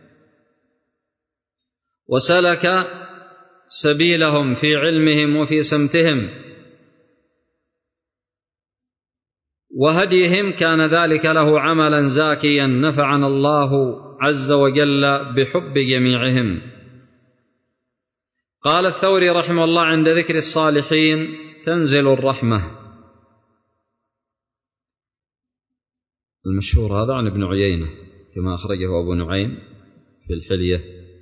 وسلك سبيلهم في علمهم وفي سمتهم وهديهم، كان ذلك له عملا زاكيا نفعنا الله عز وجل بحب جميعهم. قال الثوري رحمه الله عند ذكر الصالحين تنزل الرحمة. المشهور هذا عن ابن عيينة كما أخرجه أبو نعيم في الحلية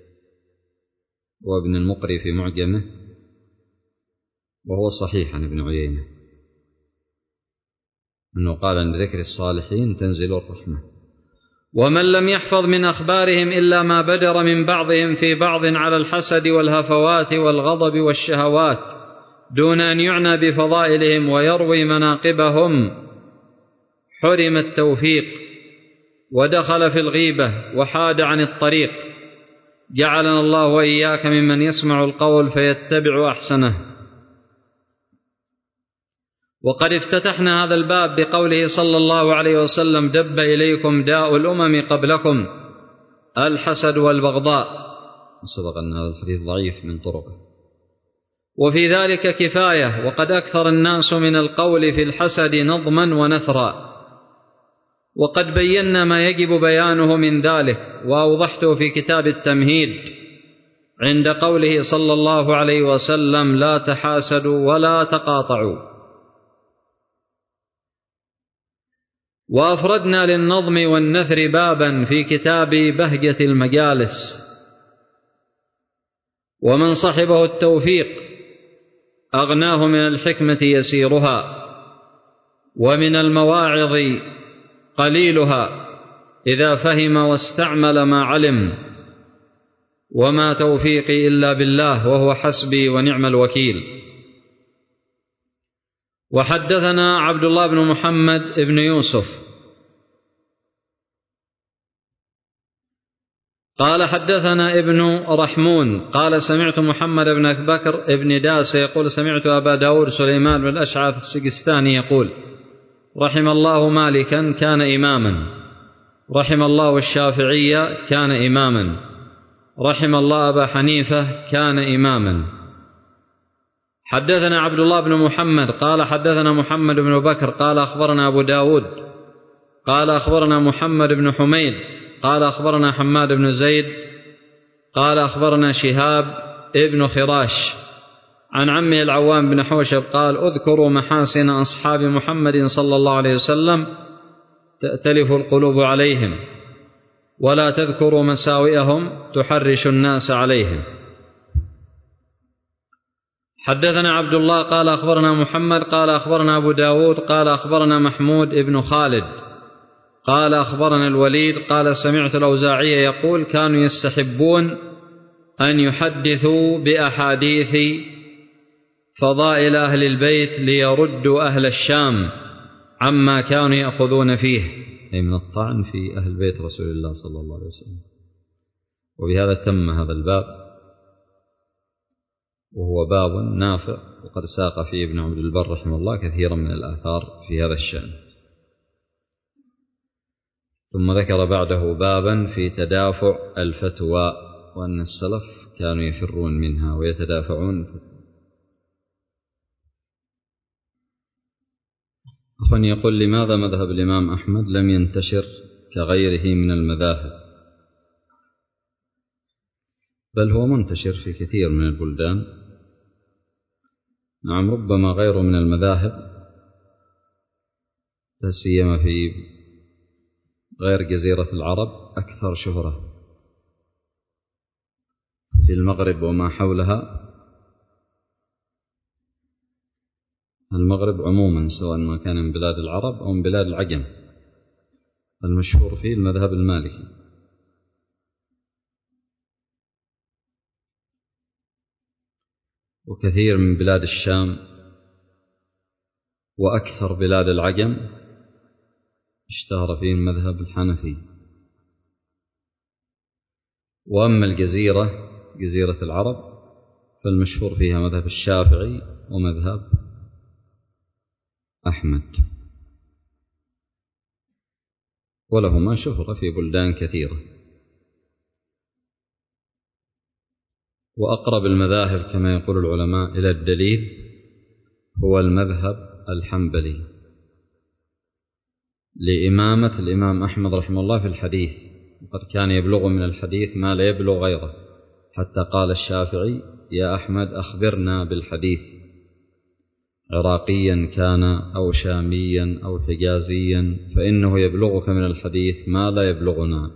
وابن المقري في معجمه، وهو صحيح عن ابن عيينة أنه قال عند ذكر الصالحين تنزل الرحمة. ومن لم يحفظ من أخبارهم إلا ما بدر من بعضهم في بعض على الحسد والهفوات والغضب والشهوات دون أن يعنى بفضائلهم ويروي مناقبهم حرم التوفيق ودخل في الغيبة وحاد عن الطريق. جعلنا الله وإياك ممن يسمع القول فيتبع أحسنه. وقد افتتحنا هذا الباب بقوله صلى الله عليه وسلم: دب إليكم داء الأمم قبلكم الحسد والبغضاء. وسبق أن هذا الحديث ضعيف من طرقه، وفي ذلك كفاية، وقد أكثر الناس من القول في الحسد نظما ونثرا، وقد بينا ما يجب بيانه من ذلك وأوضحته في كتاب التمهيد عند قوله صلى الله عليه وسلم: لا تحاسدوا ولا تقاطعوا. وأفردنا للنظم والنثر بابا في كتاب بهجة المجالس، ومن صحبه التوفيق أغناه من الحكمة يسيرها، ومن المواعظ قليلها إذا فهم واستعمل ما علم، وما توفيقي إلا بالله وهو حسبي ونعم الوكيل. وحدثنا عبد الله بن محمد بن يوسف قال حدثنا ابن رحمون قال سمعت محمد بن بكر بن داس يقول سمعت أبا داود سليمان بن الأشعث السجستاني يقول: رحم الله مالكا كان إماما، رحم الله الشافعي كان إماما، رحم الله أبا حنيفة كان إماما. حدثنا عبد الله بن محمد قال حدثنا محمد بن بكر قال أخبرنا أبو داود قال أخبرنا محمد بن حميد قال أخبرنا حماد بن زيد قال أخبرنا شهاب ابن خراش عن عمه العوام بن حوشب قال: اذكروا محاسن أصحاب محمد صلى الله عليه وسلم تأتلف القلوب عليهم، ولا تذكروا مساوئهم تحرش الناس عليهم. حدثنا عبد الله قال أخبرنا محمد قال أخبرنا أبو داود قال أخبرنا محمود ابن خالد قال أخبرنا الوليد قال سمعت الأوزاعي يقول: كانوا يستحبون أن يحدثوا بأحاديث فضائل أهل البيت ليردوا أهل الشام عما كانوا يأخذون فيه، أي من الطعن في أهل بيت رسول الله صلى الله عليه وسلم. وبهذا تم هذا الباب، وهو باب نافع، وقد ساق فيه ابن عبد البر رحمه الله كثيرا من الآثار في هذا الشأن. ثم ذكر بعده بابا في تدافع الفتوى، وأن السلف كانوا يفرون منها ويتدافعون. أخواني يقول: لماذا مذهب الإمام أحمد لم ينتشر كغيره من المذاهب؟ بل هو منتشر في كثير من البلدان، نعم، ربما غيره من المذاهب لا سيما في غير جزيرة العرب أكثر شهرة. في المغرب وما حولها، المغرب عموما سواء ما كان من بلاد العرب أو من بلاد العجم، المشهور فيه المذهب المالكي. وكثير من بلاد الشام وأكثر بلاد العجم اشتهر فيه المذهب الحنفي. وأما الجزيرة، جزيرة العرب، فالمشهور فيها مذهب الشافعي ومذهب أحمد، ولهما شهرة في بلدان كثيرة. وأقرب المذاهب كما يقول العلماء إلى الدليل هو المذهب الحنبلي لإمامة الإمام أحمد رحمه الله في الحديث، وقد كان يبلغ من الحديث ما لا يبلغ غيره، حتى قال الشافعي: يا أحمد أخبرنا بالحديث، عراقيا كان أو شاميا أو حجازيا، فإنه يبلغك من الحديث ما لا يبلغنا.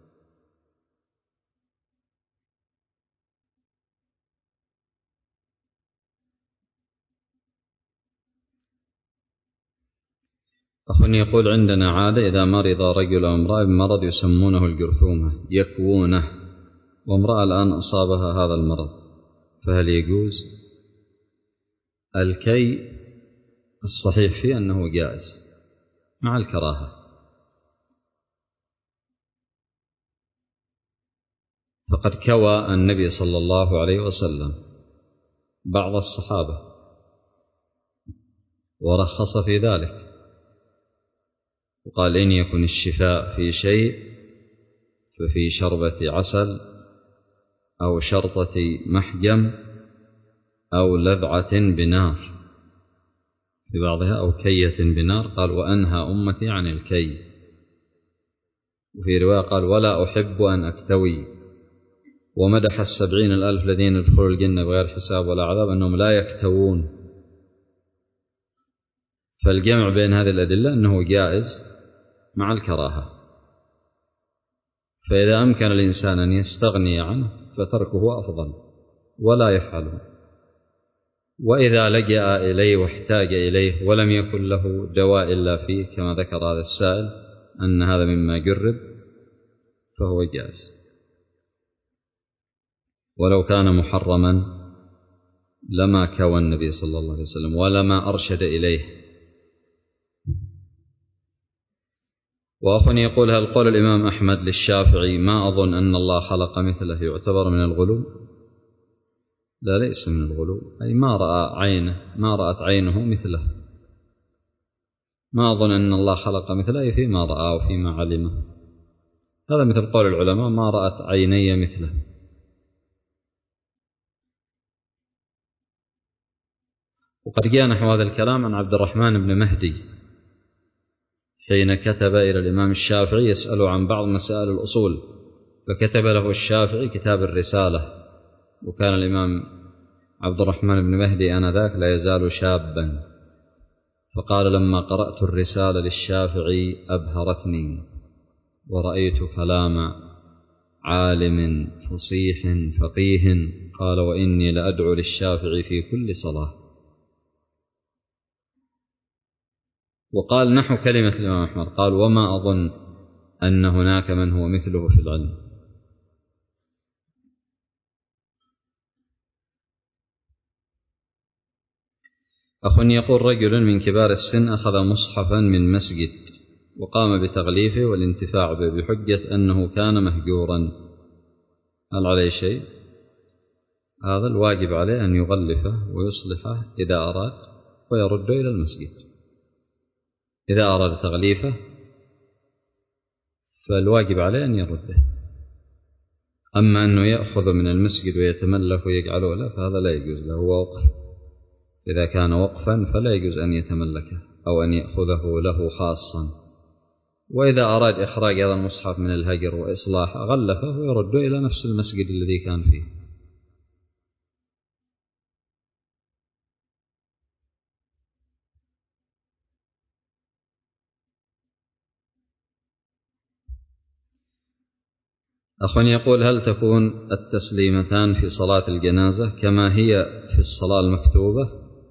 أخوني يقول: عندنا عادة إذا مرض رجل أو امرأة بمرض يسمونه الجرثومة يكوونه، وامرأة الآن أصابها هذا المرض، فهل يجوز؟ الكي الصحيح فيه أنه جائز مع الكراهة، فقد كوى النبي صلى الله عليه وسلم بعض الصحابة ورخص في ذلك، وقال: إن يكن الشفاء في شيء ففي شربة عسل أو شرطة محجم أو لذعة بنار، في بعضها أو كية بنار، قال: وأنهى أمتي عن الكي. وفي رواية قال: ولا أحب أن أكتوي. ومدح 70,000 الذين يدخلوا الجنة بغير حساب ولا عذاب أنهم لا يكتوون. فالجمع بين هذه الأدلة أنه جائز مع الكراهة، فإذا أمكن الإنسان أن يستغني عنه فتركه أفضل ولا يفعله، وإذا لجأ إليه واحتاج إليه ولم يكن له دواء إلا فيه كما ذكر هذا السائل أن هذا مما جرب فهو جائز. ولو كان محرما لما كوى النبي صلى الله عليه وسلم ولما أرشد إليه. وأخوني يقول: هل قول الإمام أحمد للشافعي ما أظن أن الله خلق مثله يعتبر من الغلو؟ لا، ليس من الغلو، أي ما رأت عينه مثله. ما أظن أن الله خلق مثله أي فيما رأى وفيما علمه. هذا مثل قول العلماء: ما رأت عيني مثله. وقد جاء نحو هذا الكلام عن عبد الرحمن بن مهدي حين كتب إلى الإمام الشافعي يسأل عن بعض مسائل الأصول، فكتب له الشافعي كتاب الرسالة، وكان الإمام عبد الرحمن بن مهدي آنذاك لا يزال شابا، فقال: لما قرأت الرسالة للشافعي أبهرتني، ورأيت كلام عالم فصيح فقيه. قال: وإني لأدعو للشافعي في كل صلاة. وقال نحو كلمة الإمام أحمد، قال: وما أظن أن هناك من هو مثله في العلم. أخوني يقول: رجل من كبار السن أخذ مصحفا من مسجد وقام بتغليفه والانتفاع به بحجة أنه كان مهجورا، هل عليه شيء؟ هذا الواجب عليه أن يغلفه ويصلحه إذا أراد ويرده إلى المسجد. إذا أراد تغليفه فالواجب عليه أن يرده. أما أنه يأخذ من المسجد ويتملك ويجعله له فهذا لا يجوز له، هو وقف. إذا كان وقفا فلا يجوز أن يتملكه أو أن يأخذه له خاصا. وإذا أراد إخراج هذا المصحف من الهجر وإصلاحه غلفه ويرده إلى نفس المسجد الذي كان فيه. أخ يقول: هل تكون التسليمتان في صلاة الجنازة كما هي في الصلاة المكتوبة؟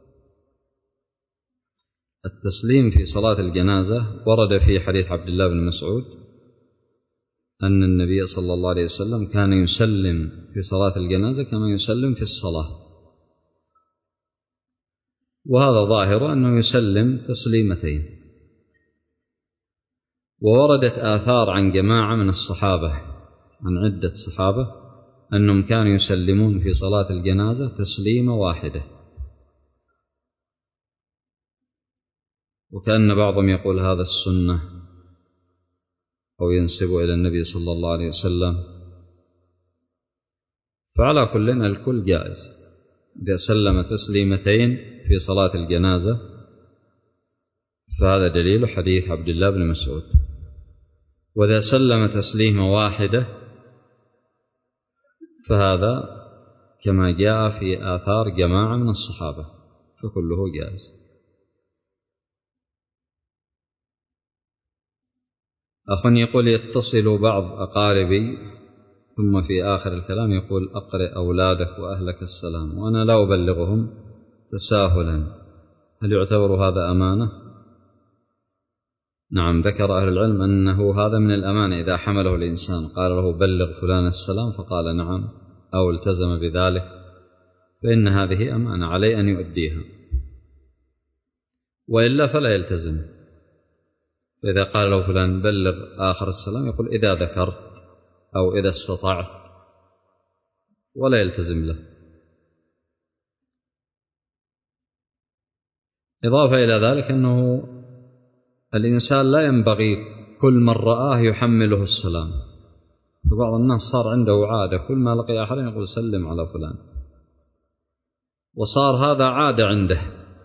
التسليم في صلاة الجنازة ورد في حديث عبد الله بن مسعود أن النبي صلى الله عليه وسلم كان يسلم في صلاة الجنازة كما يسلم في الصلاة، وهذا ظاهر أنه يسلم تسليمتين. ووردت آثار عن جماعة من الصحابة، عن عدة صحابة، أنهم كانوا يسلمون في صلاة الجنازة تسليمة واحدة، وكأن بعضهم يقول هذا السنة أو ينسب إلى النبي صلى الله عليه وسلم. فعلى كل الكل جائز، إذا سلم تسليمتين في صلاة الجنازة فهذا دليل حديث عبد الله بن مسعود، وإذا سلم تسليمة واحدة فهذا كما جاء في آثار جماعة من الصحابة، فكله جائز. أخ يقول: يتصل بعض أقاربي ثم في آخر الكلام يقول: أقرئ أولادك وأهلك السلام، وأنا لا أبلغهم تساهلا، هل يعتبر هذا أمانة؟ نعم، ذكر أهل العلم أنه هذا من الأمانة، إذا حمله الإنسان قال له بلغ فلان السلام فقال نعم أو التزم بذلك فإن هذه أمانة عليه أن يؤديها، وإلا فلا يلتزم. فإذا قال له فلان بلغ آخر السلام يقول إذا ذكرت أو إذا استطعت، ولا يلتزم له. إضافة إلى ذلك أنه الإنسان لا ينبغي كل من رآه يحمله السلام، فبعض الناس صار عنده عادة كل ما لقي أحد يقول سلم على فلان، وصار هذا عادة عنده.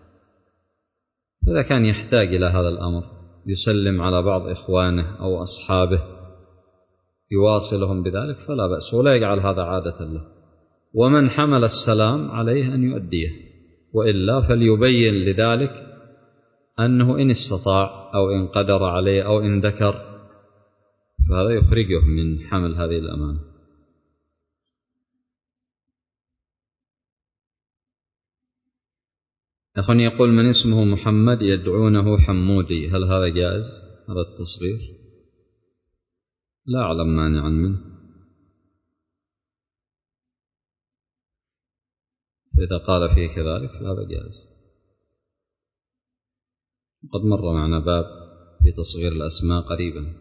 فإذا كان يحتاج إلى هذا الأمر يسلم على بعض إخوانه أو أصحابه يواصلهم بذلك فلا بأس، ولا يجعل هذا عادة له. ومن حمل السلام عليه أن يؤديه، وإلا فليبين لذلك أنه إن استطاع أو إن قدر عليه أو إن ذكر فهذا يخرجه من حمل هذه الأمانة. أخ يقول: من اسمه محمد يدعونه حمودي، هل هذا جائز؟ هذا التصغير لا أعلم مانعا منه، فإذا قال فيه كذلك فهذا جائز. قد مر معنا باب في تصغير الأسماء قريبا.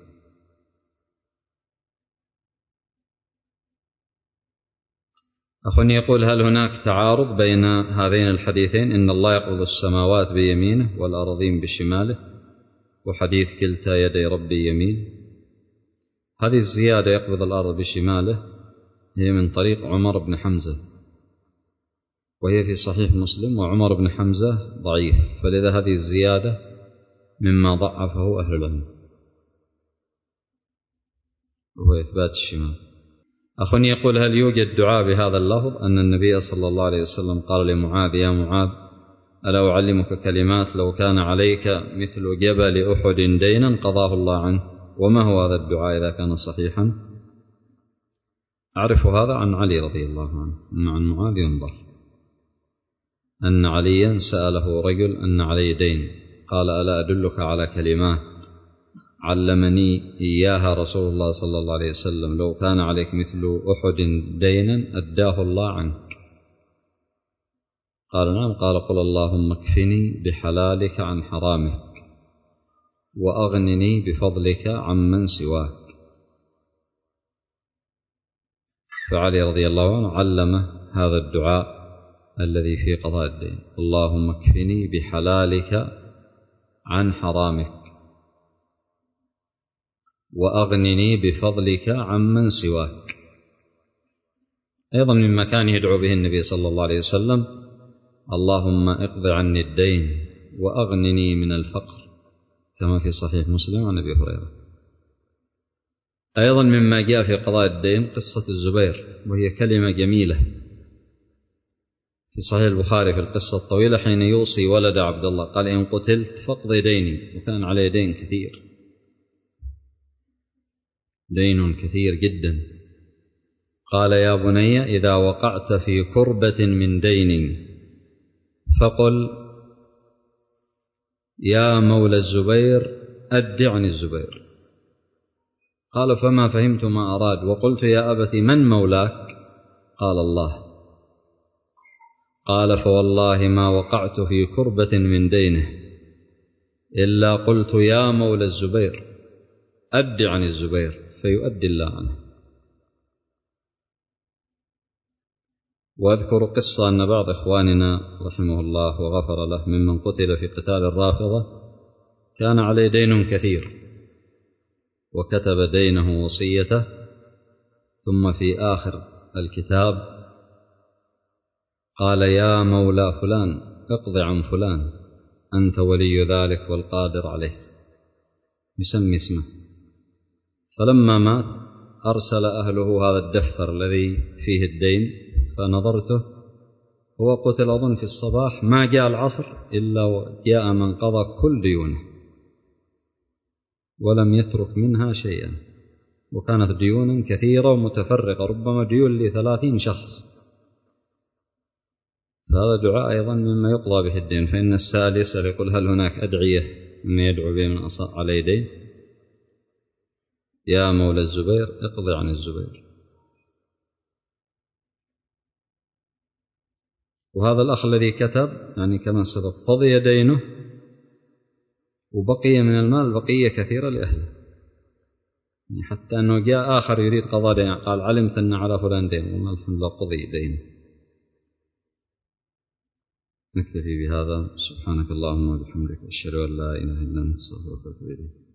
أخ يقول: هل هناك تعارض بين هذين الحديثين، إن الله يقبض السماوات بيمينه والأرضين بشماله، وحديث كلتا يدي ربي يمين؟ هذه الزيادة يقبض الأرض بشماله هي من طريق عمر بن حمزة، وهي في صحيح مسلم، وعمر بن حمزة ضعيف، فلذا هذه الزيادة مما ضعفه أهل العلم، وهو إثبات الشمال. أخ يقول: هل يوجد دعاء بهذا اللفظ، أن النبي صلى الله عليه وسلم قال لمعاذ: يا معاذ ألا أعلمك كلمات لو كان عليك مثل جبل أحد دينا قضاه الله عنه؟ وما هو هذا الدعاء إذا كان صحيحا؟ أعرف هذا عن علي رضي الله عنه، أما عن معاذ ينظر. أن عليا سأله رجل أن علي دين، قال: ألا أدلك على كلمات علمني إياها رسول الله صلى الله عليه وسلم لو كان عليك مثل أحد دينا أداه الله عنك؟ قال: نعم. قال: قل اللهم اكفني بحلالك عن حرامك وأغنني بفضلك عمن سواك. فعلي رضي الله عنه علم هذا الدعاء الذي في قضاء الدين: اللهم اكفني بحلالك عن حرامك وأغنني بفضلك عمن سواك. أيضا مما كان يدعو به النبي صلى الله عليه وسلم: اللهم اقض عني الدين وأغنني من الفقر، كما في صحيح مسلم عن أبي هريرة. أيضا مما جاء في قضاء الدين قصة الزبير، وهي كلمة جميلة في صحيح البخاري في القصة الطويلة، حين يوصي ولد عبد الله قال: إن قتلت فاقض ديني، وكان عليه دين كثير، دين كثير جدا، قال يا بني إذا وقعت في كربة من دين فقل يا مولى الزبير أد عن الزبير. قال فما فهمت ما أراد، وقلت يا أبت من مولاك؟ قال الله. قال فوالله ما وقعت في كربة من دينه إلا قلت يا مولى الزبير أد عن الزبير فيؤدي الله عنه. وأذكر قصة أن بعض إخواننا رحمه الله وغفر له ممن قتل في قتال الرافضة كان عليه دين كثير، وكتب دينه وصيته، ثم في آخر الكتاب قال يا مولى فلان اقض عن فلان أنت ولي ذلك والقادر عليه، يسمي اسمه. فلما مات أرسل أهله هذا الدفتر الذي فيه الدين، فنظرته هو قتل أظن في الصباح، ما جاء العصر إلا جاء من قضى كل ديونه ولم يترك منها شيئا، وكانت ديونا كثيرة ومتفرقة، ربما ديون ل30 شخص. فهذا دعاء أيضا مما يقضى به الدين، فإن السائل يسأل يقول هل هناك أدعية مما يدعو به من على دين؟ يا مولى الزبير اقضي عن الزبير. وهذا الأخ الذي كتب يعني كما سبق قضي دينه وبقي من المال بقية كثيرة لأهله، يعني حتى أنه جاء آخر يريد قضاء دين قال علمت أن على فلان دين، وما الحمد لله قضي دينه. نكتفي بهذا. سبحانك اللهم وبحمدك أشهد أن لا إله إلا أنت أستغفرك وأتوب إليك.